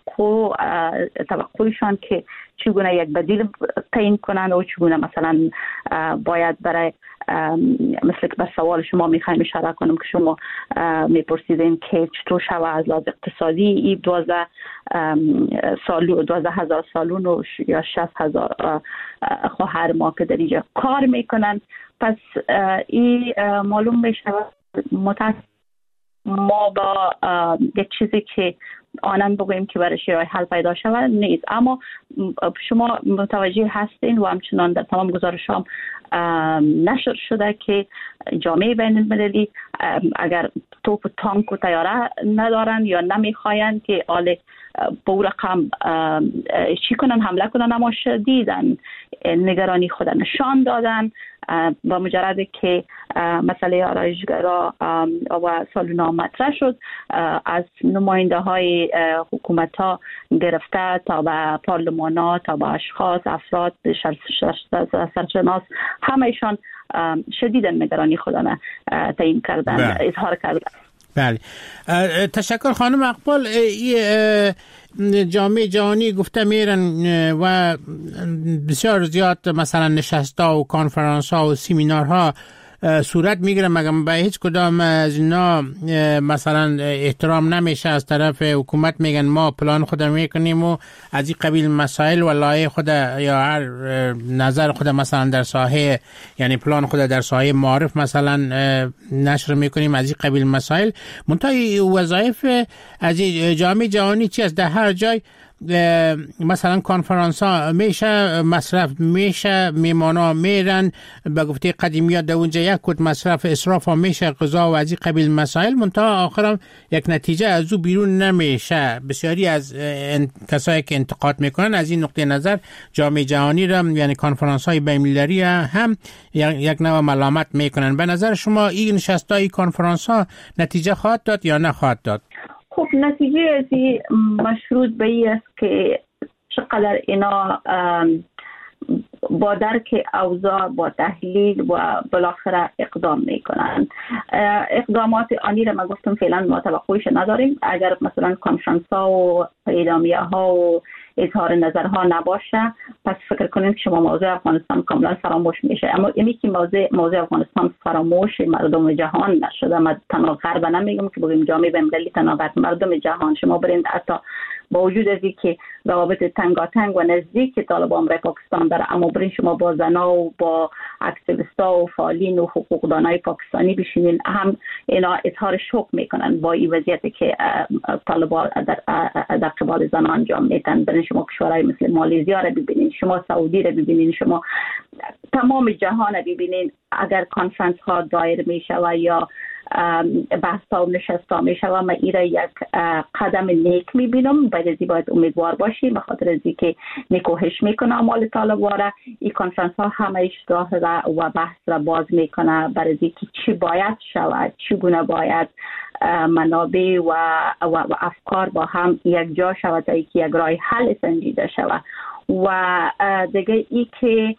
توقعشان که چگونه یک بدیل تعیین کنن و چگونه مثلا باید برای مثل که به سوال شما میخوایم اشاره کنم که شما میپرسیدین که چطور شوه از لحاظ اقتصادی این 12,000 سالون یا 60,000 خواهر ما که در اینجا کار میکنن. پس این معلوم میشه ما با یک چیزی که آنان بگوییم که برای راه حل پیدا شود نیست. اما شما متوجه هستین و همچنان در تمام گزارشام نشر شده که جامعه بین المللی اگر توپ و تانک و طیاره ندارن یا نمیخواین که آل به او رقم چی کنن، حمله کنن، اما شدیدن نگرانی خود نشان دادن با مجرد که مسئله آرایشگرا و سالونا مطرح شد. از نماینده های حکومت ها گرفته تا به پارلمان ها تا به اشخاص افراد سرشناس همهشان شدیدن نگرانی خودن تعیین کردن، اظهار کردن. بله، تشکر خانم اقبال. جامعه جهانی گفته میرن و بسیار زیاد مثلا نشست‌ها و کنفرانس‌ها و سیمینارها صورت میگیره، مگر به هیچ کدام از اینا مثلا احترام نمیشه از طرف حکومت؟ میگن ما پلان خود میکنیم و از این قبیل مسائل و لایه خود یا هر نظر خود مثلا در ساحه، یعنی پلان خود در ساحه معارف مثلا نشر میکنیم از این قبیل مسائل. منتها وظایف از جامعه جهانی چی است؟ در هر جای مثلا کنفرانس ها میشه مصرف میشه، میمانا میرن به گفته قدیمیات در اونجا یک کد مصرف اسراف ها میشه، غذا و از این قبیل مسائل، منتها آخرم یک نتیجه از او بیرون نمیشه. بسیاری از کسایی که انتقاد میکنن از این نقطه نظر جامعه جهانی را، یعنی کنفرانس های بین‌المللی هم یک نوع ملامت میکنن. به نظر شما این نشست‌های کنفرانس ها نتیجه خواهد داد یا نخواهد داد؟ خب نتیجه از این مشروط به این است که چقدر اینا با درک اوضاع، با تحلیل و بالاخره اقدام میکنن. اقدامات آنی را ما گفتم فعلا ما توقعش نداریم. اگر مثلا کنفرانس ها و اعلامیه ها و اظهار نظرها نباشه، پس فکر کنید که شما موضوع افغانستان کاملا فراموش میشه. اما اینی که موضوع افغانستان فراموش مردم جهان نشده، ما تنها غرب نمیگم که بگیم جامعه بین‌المللی، تنها غرب، مردم جهان. شما برید حتی با وجود از اینکه روابط تنگاتنگ و نزدیک طالبان برای پاکستان داره، اما برین شما با زنا و با اکتیویستا و فعالین و حقوقدانای پاکستانی بشینین، هم اینا اظهار شوق میکنن با این وضعیتی که طالبان در قبال زنان انجام میدن. برین شما کشورهای مثل مالزیا را ببینین، شما سعودی را ببینین، شما تمام جهان را ببینین. اگر کنفرانس ها دایر میشه و یا بحث ها و نشست ها میشه و من این را یک قدم نیک میبینم. باید امیدوار باشیم، به خاطر از اینکه نکوهش میکنه اعمال طالبان را. این کنفرانس ها همه راه و بحث را باز میکنه برای اینکه چی باید شود، چگونه باید منابع و افکار با هم یک جا شود تا اینکه یک راه حل سنجیده شود. و دیگه ای که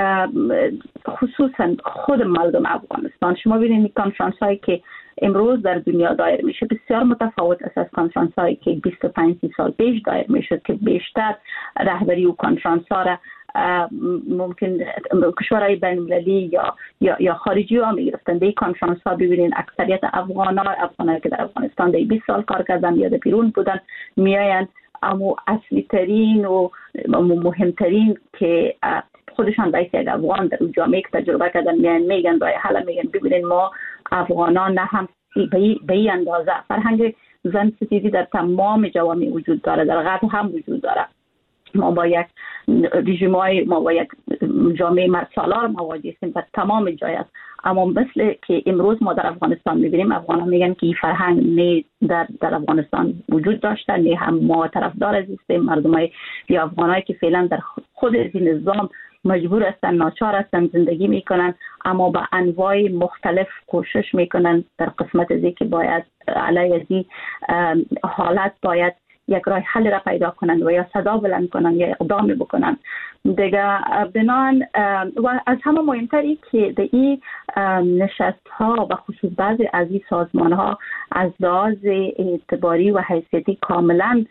خصوصا خود مردم افغانستان، شما ببینید کنفرانس هایی که امروز در دنیا دایر میشه بسیار متفاوت است از کنفرانس هایی که 25-30 سال پیش دایر میشد، که بیشتر رهبری و کنفرانس ها را ممکن کشورهای بین‌المللی یا خارجی ها میگرفتن. در این کنفرانس ها ببینید اکثریت افغانایی که در افغانستان در 20 سال کار کردن یا در بیرون بودن میآیند، اما اصلی ترین و مهمترین که خودشان رئیس یک افغان در اون جامعه که تجربه کردن میگن رای حل، میگن ببینید ما افغانان نه هم به این اندازه فرهنگ زن ستیزی در تمام جوامع وجود داره، در غرب هم وجود داره. ما با یک رژیم‌های، ما با یک جامعه مرسالار مواجه هستیم در تمام جای است. اما مثل که امروز ما در افغانستان می‌بینیم، افغانان میگن که این فرهنگ نه در افغانستان وجود داشته، نه هم ما طرفدار از هستیم. مردمای یا افغانایی که فعلا در خود از این نظام مجبور هستن، ناچار هستن زندگی میکنن، اما با انواع مختلف کوشش میکنن در قسمت از که باید علیه از این حالت باید یک راه حل را پیدا کنن و یا صدا بلند کنن یا اقدام بکنن دیگه. بنان و از همه مهمتری که در این نشست ها و خصوص بعضی از این سازمان ها از لحاظ اعتباری و حیثیتی کاملا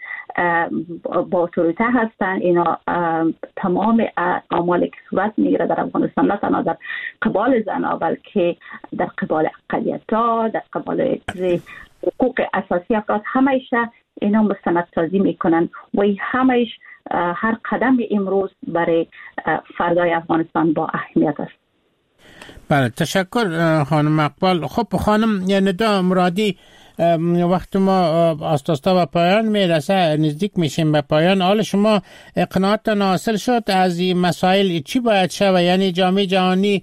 با اتوریته هستن. اینا تمام اعمال که صورت میگیره در افغانستان، نه تنها در قبال زنها بلکه در قبال اقلیت‌ها، در قبال حقوق اساسی افراد، همیشه اینا مستندسازی میکنن و همش هر قدم امروز برای فردای افغانستان با اهمیت است. بله، تشکر خانم اقبال. خب خانم ندا مرادی، وقت ما آستاستا و پایان میرسه، نزدیک میشیم به پایان. حال شما اقناعتان حاصل شد از این مسائل چی باید شود؟ یعنی جامعه جهانی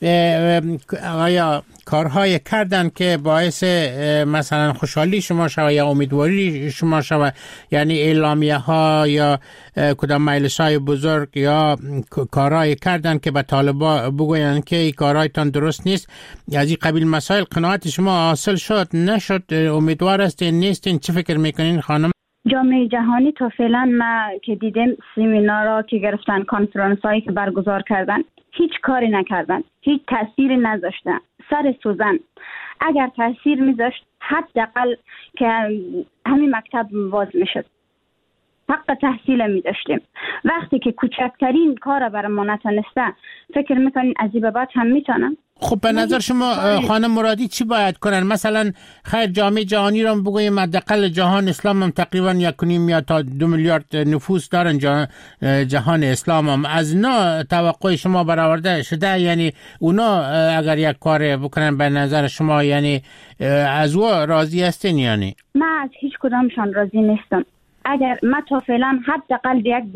آیا کارهای کردن که باعث مثلا خوشحالی شما شود یا امیدواری شما شود؟ یعنی اعلامیه ها یا کدام مجلس های بزرگ یا کارهای کردن که به طالبا بگوین که این کارهایتان درست نیست؟ از این قبیل مسائل قناعت شما حاصل شد نشد؟ امیدوار هستین نیستین؟ چه فکر میکنین خانم؟ جامعه جهانی تا فعلا ما که دیدیم سمینارها که گرفتن، کنفرانس هایی که برگزار کردن، هیچ کاری نکردن، هیچ تأثیری نذاشتن. سر سوزن اگر تأثیر میذاشت حداقل که همین مکتب باز میشد، حق تحصیل میداشتیم. وقتی که کوچکترین کار برای ما نتونسته، فکر میکنین از این به بعد هم میتونن؟ خب به نظر شما خانم مرادی چی باید کنن؟ مثلا خیر جامعه جهانی رو بگویم حداقل جهان اسلام هم تقریبا 1.5 تا 2 میلیارد نفوس دارن، جهان اسلام هم از اینا توقع شما برآورده شده؟ یعنی اونا اگر یک کار بکنن به نظر شما یعنی از او راضی هستین؟ یعنی من از هیچ کدامشان راضی نیستم. اگر ما تا فعلا حداقل یک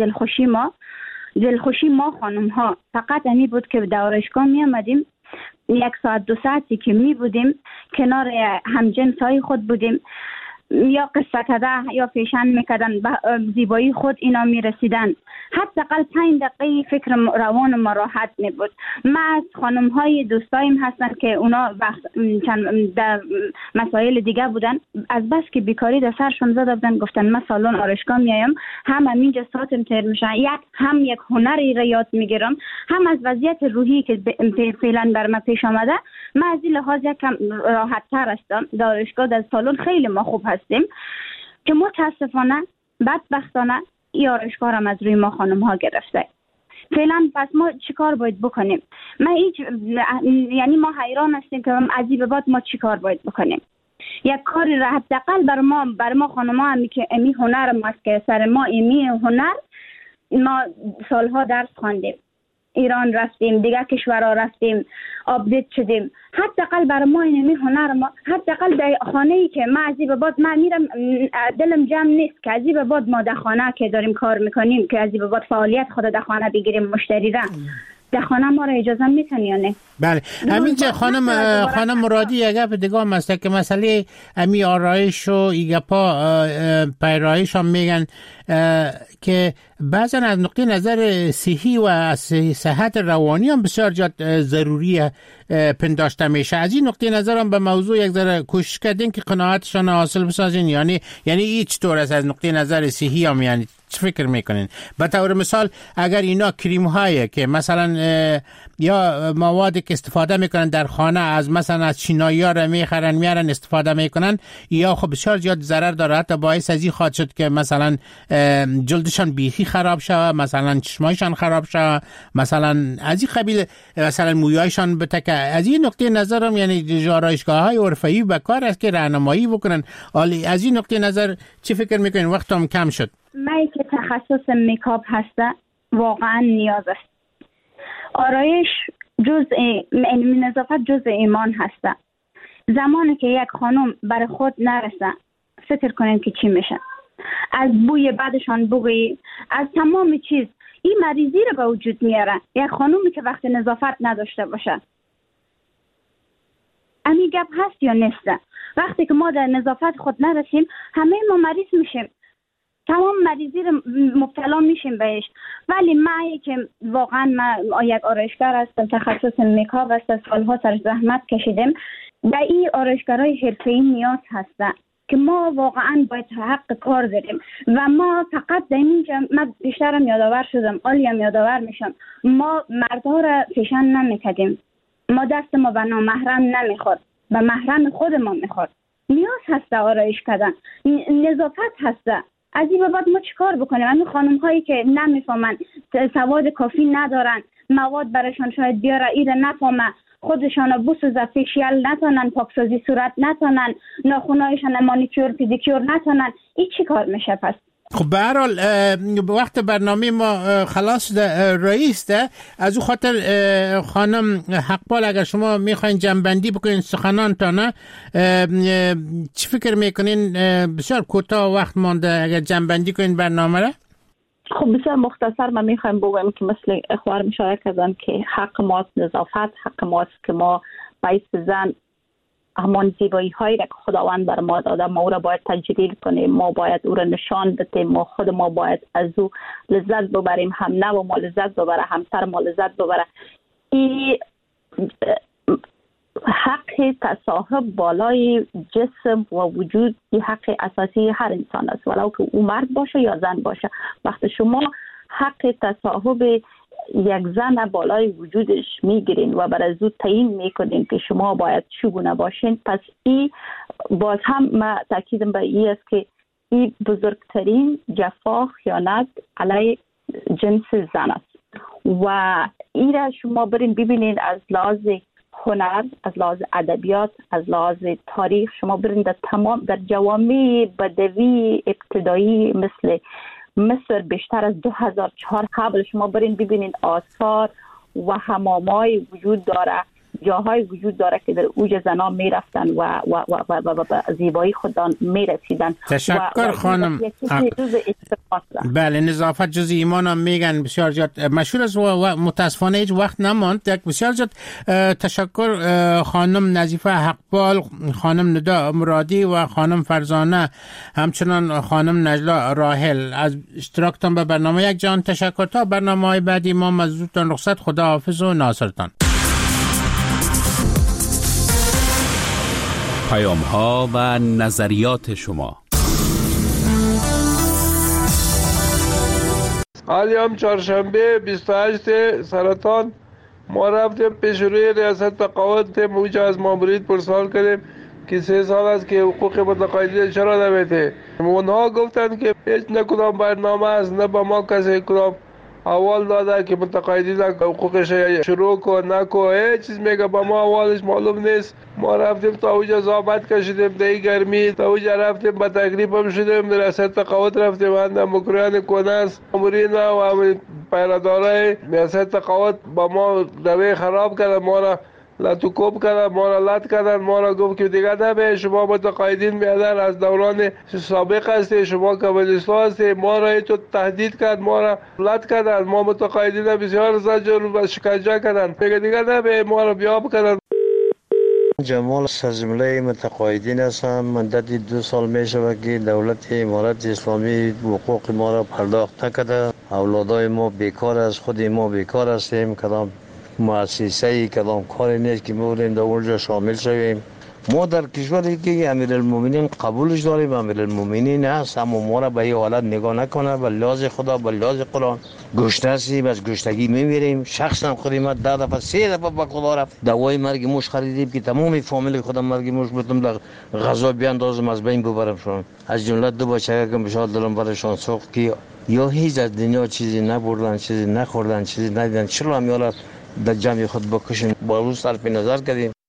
دلخوشی ما خانم ها فقط همی بود که به آرایشگاه می آمدیم، 1 ساعت 2 ساعتی که می بودیم کنار همجنس های خود بودیم، یا قصه کده یا فیشن میکردن، به زیبایی خود اینا میرسیدن. حداقل 5 دقیقه فکر روان ما راحت میبود. ما از خانم های دوستایم هستن که اونا در مسائل دیگه بودن، از بس که بیکاری در سرشون زده بودن گفتن ما سالن آرایشگاه میایم، هم اینجا ساعتم تیر میشن، هم یک هنری را یاد میگیرم، هم از وضعیت روحی که فعلا بر ما پیش آمده ما از این لحاظ یکم راحت تر هستم. در آرایشگاه در سالن خیلی ما خوب هستیم که متاسفانه بدبختانه این آرایشگاه هم از روی ما خانم ها گرفته. فعلا پس ما چیکار باید بکنیم؟ یعنی ما حیران هستیم که از این به بعد ما چیکار باید بکنیم. یک کاری را حداقل بر ما خانم ها همی که امی هنر ماست که سر ما امی هنر ما سالها درس خواندیم، ایران رفتیم، دیگه کشورها رفتیم، آپدیت شدیم. حداقل برای ما اینمی هنر ما، حداقل در خانه‌ای که ما از این به بعد من میرم دلم جمع نیست که از این به بعد ما در خانه که داریم کار میکنیم که از این به بعد فعالیت خود در خانه بگیریم مشتری را در خانه ما را اجازه میتونی یا نه؟ بله. همینجا خانم مرادی یک گپ دیگه هم هست که مسئله امی آرایش و ایگپا پیرایش هم میگن که بعضا از نقطه نظر صحی و از صحت روانی هم بسیار جد ضروری پنداشته میشه. از این نقطه نظر هم به موضوع یک ذره کوشش کردین که قناعتشان حاصل بسازین، یعنی هیچ طور از نقطه نظر صحی هم یعنی چه فکر میکنین؟ به طور مثال اگر اینا کریم هایی که مثلا یا موادی که استفاده میکنن در خانه از مثلا از چینایی ها را میخرن میارن استفاده میکنن، یا خب بسیار زیاد ضرر داره، حتی باعث از این خواهد شد که مثلا جلدشان بیخی خراب شود، مثلا چشمایشان خراب شود، مثلا از این قبیل مثلا مویایشان بتکه. از این نقطه نظرم یعنی آرایشگاه های عرفی به کار است که راهنمایی بکنن. از این نقطه نظر چی فکر میکنین؟ وقتم کم شد. من که تخصص میکاپ هسته واقعا نیاز است. آرایش نظافت جزء ایمان هسته. زمانی که یک خانم برای خود نرسه فکر کنین که چی میشه. از بوی بعدشان بوی، از تمام چیز این مریضی رو به وجود میاره. یک خانومی که وقت نظافت نداشته باشه، امی گپ هست یا نیسته؟ وقتی که ما در نظافت خود نرسیم همه ما مریض میشیم، تمام مریضی رو مبتلا میشیم بهش. ولی من که واقعا من یک آرایشگر هستم، تخصص میکاپ است، سالها سر زحمت کشیدم. در این آرایشگرای حرفه‌ای نیاز هست که ما واقعا باید حق کار داریم و ما فقط در اینجا من بیشترم یادآور شدم، عالیم یادآور میشم، ما مردها را فیشن نمیکردیم، ما دست ما به نامحرم نمیخورد، به محرم خود ما میخورد. نیاز هست آرایش کردن، نظافت هست. از این به بعد ما چیکار بکنیم؟ همین خانم هایی که نمیفهمن، سواد کافی ندارن، مواد برایشان شاید بیاره ایره نفهمه، خودشان بوسوزه، فیشیل نتونن، پاکسازی صورت نتونن، ناخونایشان مانیکور پدیکور نتونن، این چی کار میشه پس؟ خب به هر حال وقت برنامه ما خلاص رئیس ده. از او خاطر خانم حقبال اگر شما میخواین جنبندی بکنین سخنانتان، چی فکر میکنین؟ بسیار کوتاه وقت مانده، اگر جنبندی کنین برنامه را. خب بسیار مختصر من میخوایم بگم که مثل اخوار مشارک کردن که حق ماست نظافت، حق ماست که ما باید زن همان زیبایی هایی را که خداوند بر ما داده ما او را باید تجلیل کنیم، ما باید او را نشان بدیم، ما خود ما باید از او لذت ببریم، هم نه و ما لذت ببره، همسر ما لذت ببره. این حق تصاحب بالای جسم و وجود این حق اساسی هر انسان است، ولو که او مرد باشه یا زن باشه. وقتی شما حق تصاحب یک زن بالای وجودش میگیرین و بر از او تعیین میکنین که شما باید چگونه باشین، پس این باز هم ما تاکیدم به این است که این بزرگترین جفا خیانت علیه جنس زن است و این را شما برین ببینین از لحاظ هنر، از لحاظ ادبیات، از لحاظ تاریخ. شما برین در جوامع بدوی ابتدایی مثل مصر بیشتر از 2004 قبل شما برین ببینین آثار و حمامای وجود داره جاهای وجود داره که در اوج زنان میرفتن و زیبایی خودان میرسیدن. تشکر خانم. بله، نظافت جز ایمان هم میگن بسیار زیاد مشهور است و متاسفانه هیچ وقت نماند. بسیار زیاد تشکر خانم نظیفه حقپال، خانم ندا مرادی و خانم فرزانه، همچنان خانم نجلا راحل از اشتراکتان به برنامه یک جان. تشکر. تا برنامه‌های بعدی ما مزدورتان رخصت. خدا حافظ و ناصرتان. پیام‌ها و نظریات شما. حالی هم چهارشنبه 28 سرطان ما رفتیم پیش روی ریاست تقاعد موجه از مامورین پرسان کردیم که 3 سال است که حقوق متقاعدین چرا نمیده. اونها گفتن که هیچ نه کدام برنامه است، نه با ما کسی کدام اول داده که متقاعدین حقوقش شروع کن نکن، هیچ چیز میگه با ما اولش معلوم نیست. ما رفتیم تا اوجا زحمت کشیدیم در گرمی، تا اوجا رفتیم با تکلیف هم شدیم، در ریاست تقاعد رفتیم اندر مکریان کناس مامورین و پیرادارای ریاست تقاعد با ما روی خراب کردن، ما را لطوکوب کردن، ما را لط کردن، ما را گفت که دیگه نبه شما متقاعدین بیادر از دوران سابق هستی، شما کمونیستا هستی. ما را تو تهدید کرد، ما را لط کردن، ما متقاعدین بسیار زجر و شکنجه کردن، میگه دیگه نبه ما را بیاب کردن. جمال از جمله متقاعدین هستم. مدت 2 سال میشه که دولت امارت اسلامی حقوق ما را پرداخت نکرده. اولادای ما بیکار است، خود ما بیکار هستیم، کدام مؤسسه‌ای کدام کاری نیست که می‌بودیم در اونجا شامل شویم. ما در کشوری که امیرالمومنین قبولش داریم، امیرالمومنین هست، اما ما را به این حالت نگاه نکنه. به لحاظ خدا، به لحاظ قرآن گشنه هستیم، از گشتگی میمیریم. شخصا خودم 10 دفعه 3 دفعه به خدا رفت دوای مرگ موش خریدیم که تمام فامیل خودم مرگ موش بودم در غذا بیاندازم از بین ببرم شون. از جمله 2 بچه که بشار دلم برشان سوخت که یا هیچ از دنیا چیزی نبردن، چیزی نخوردن، چیزی ندیدن، چرا هم یارا در جمع خود بکشیم. با روز صرف نظر کردیم.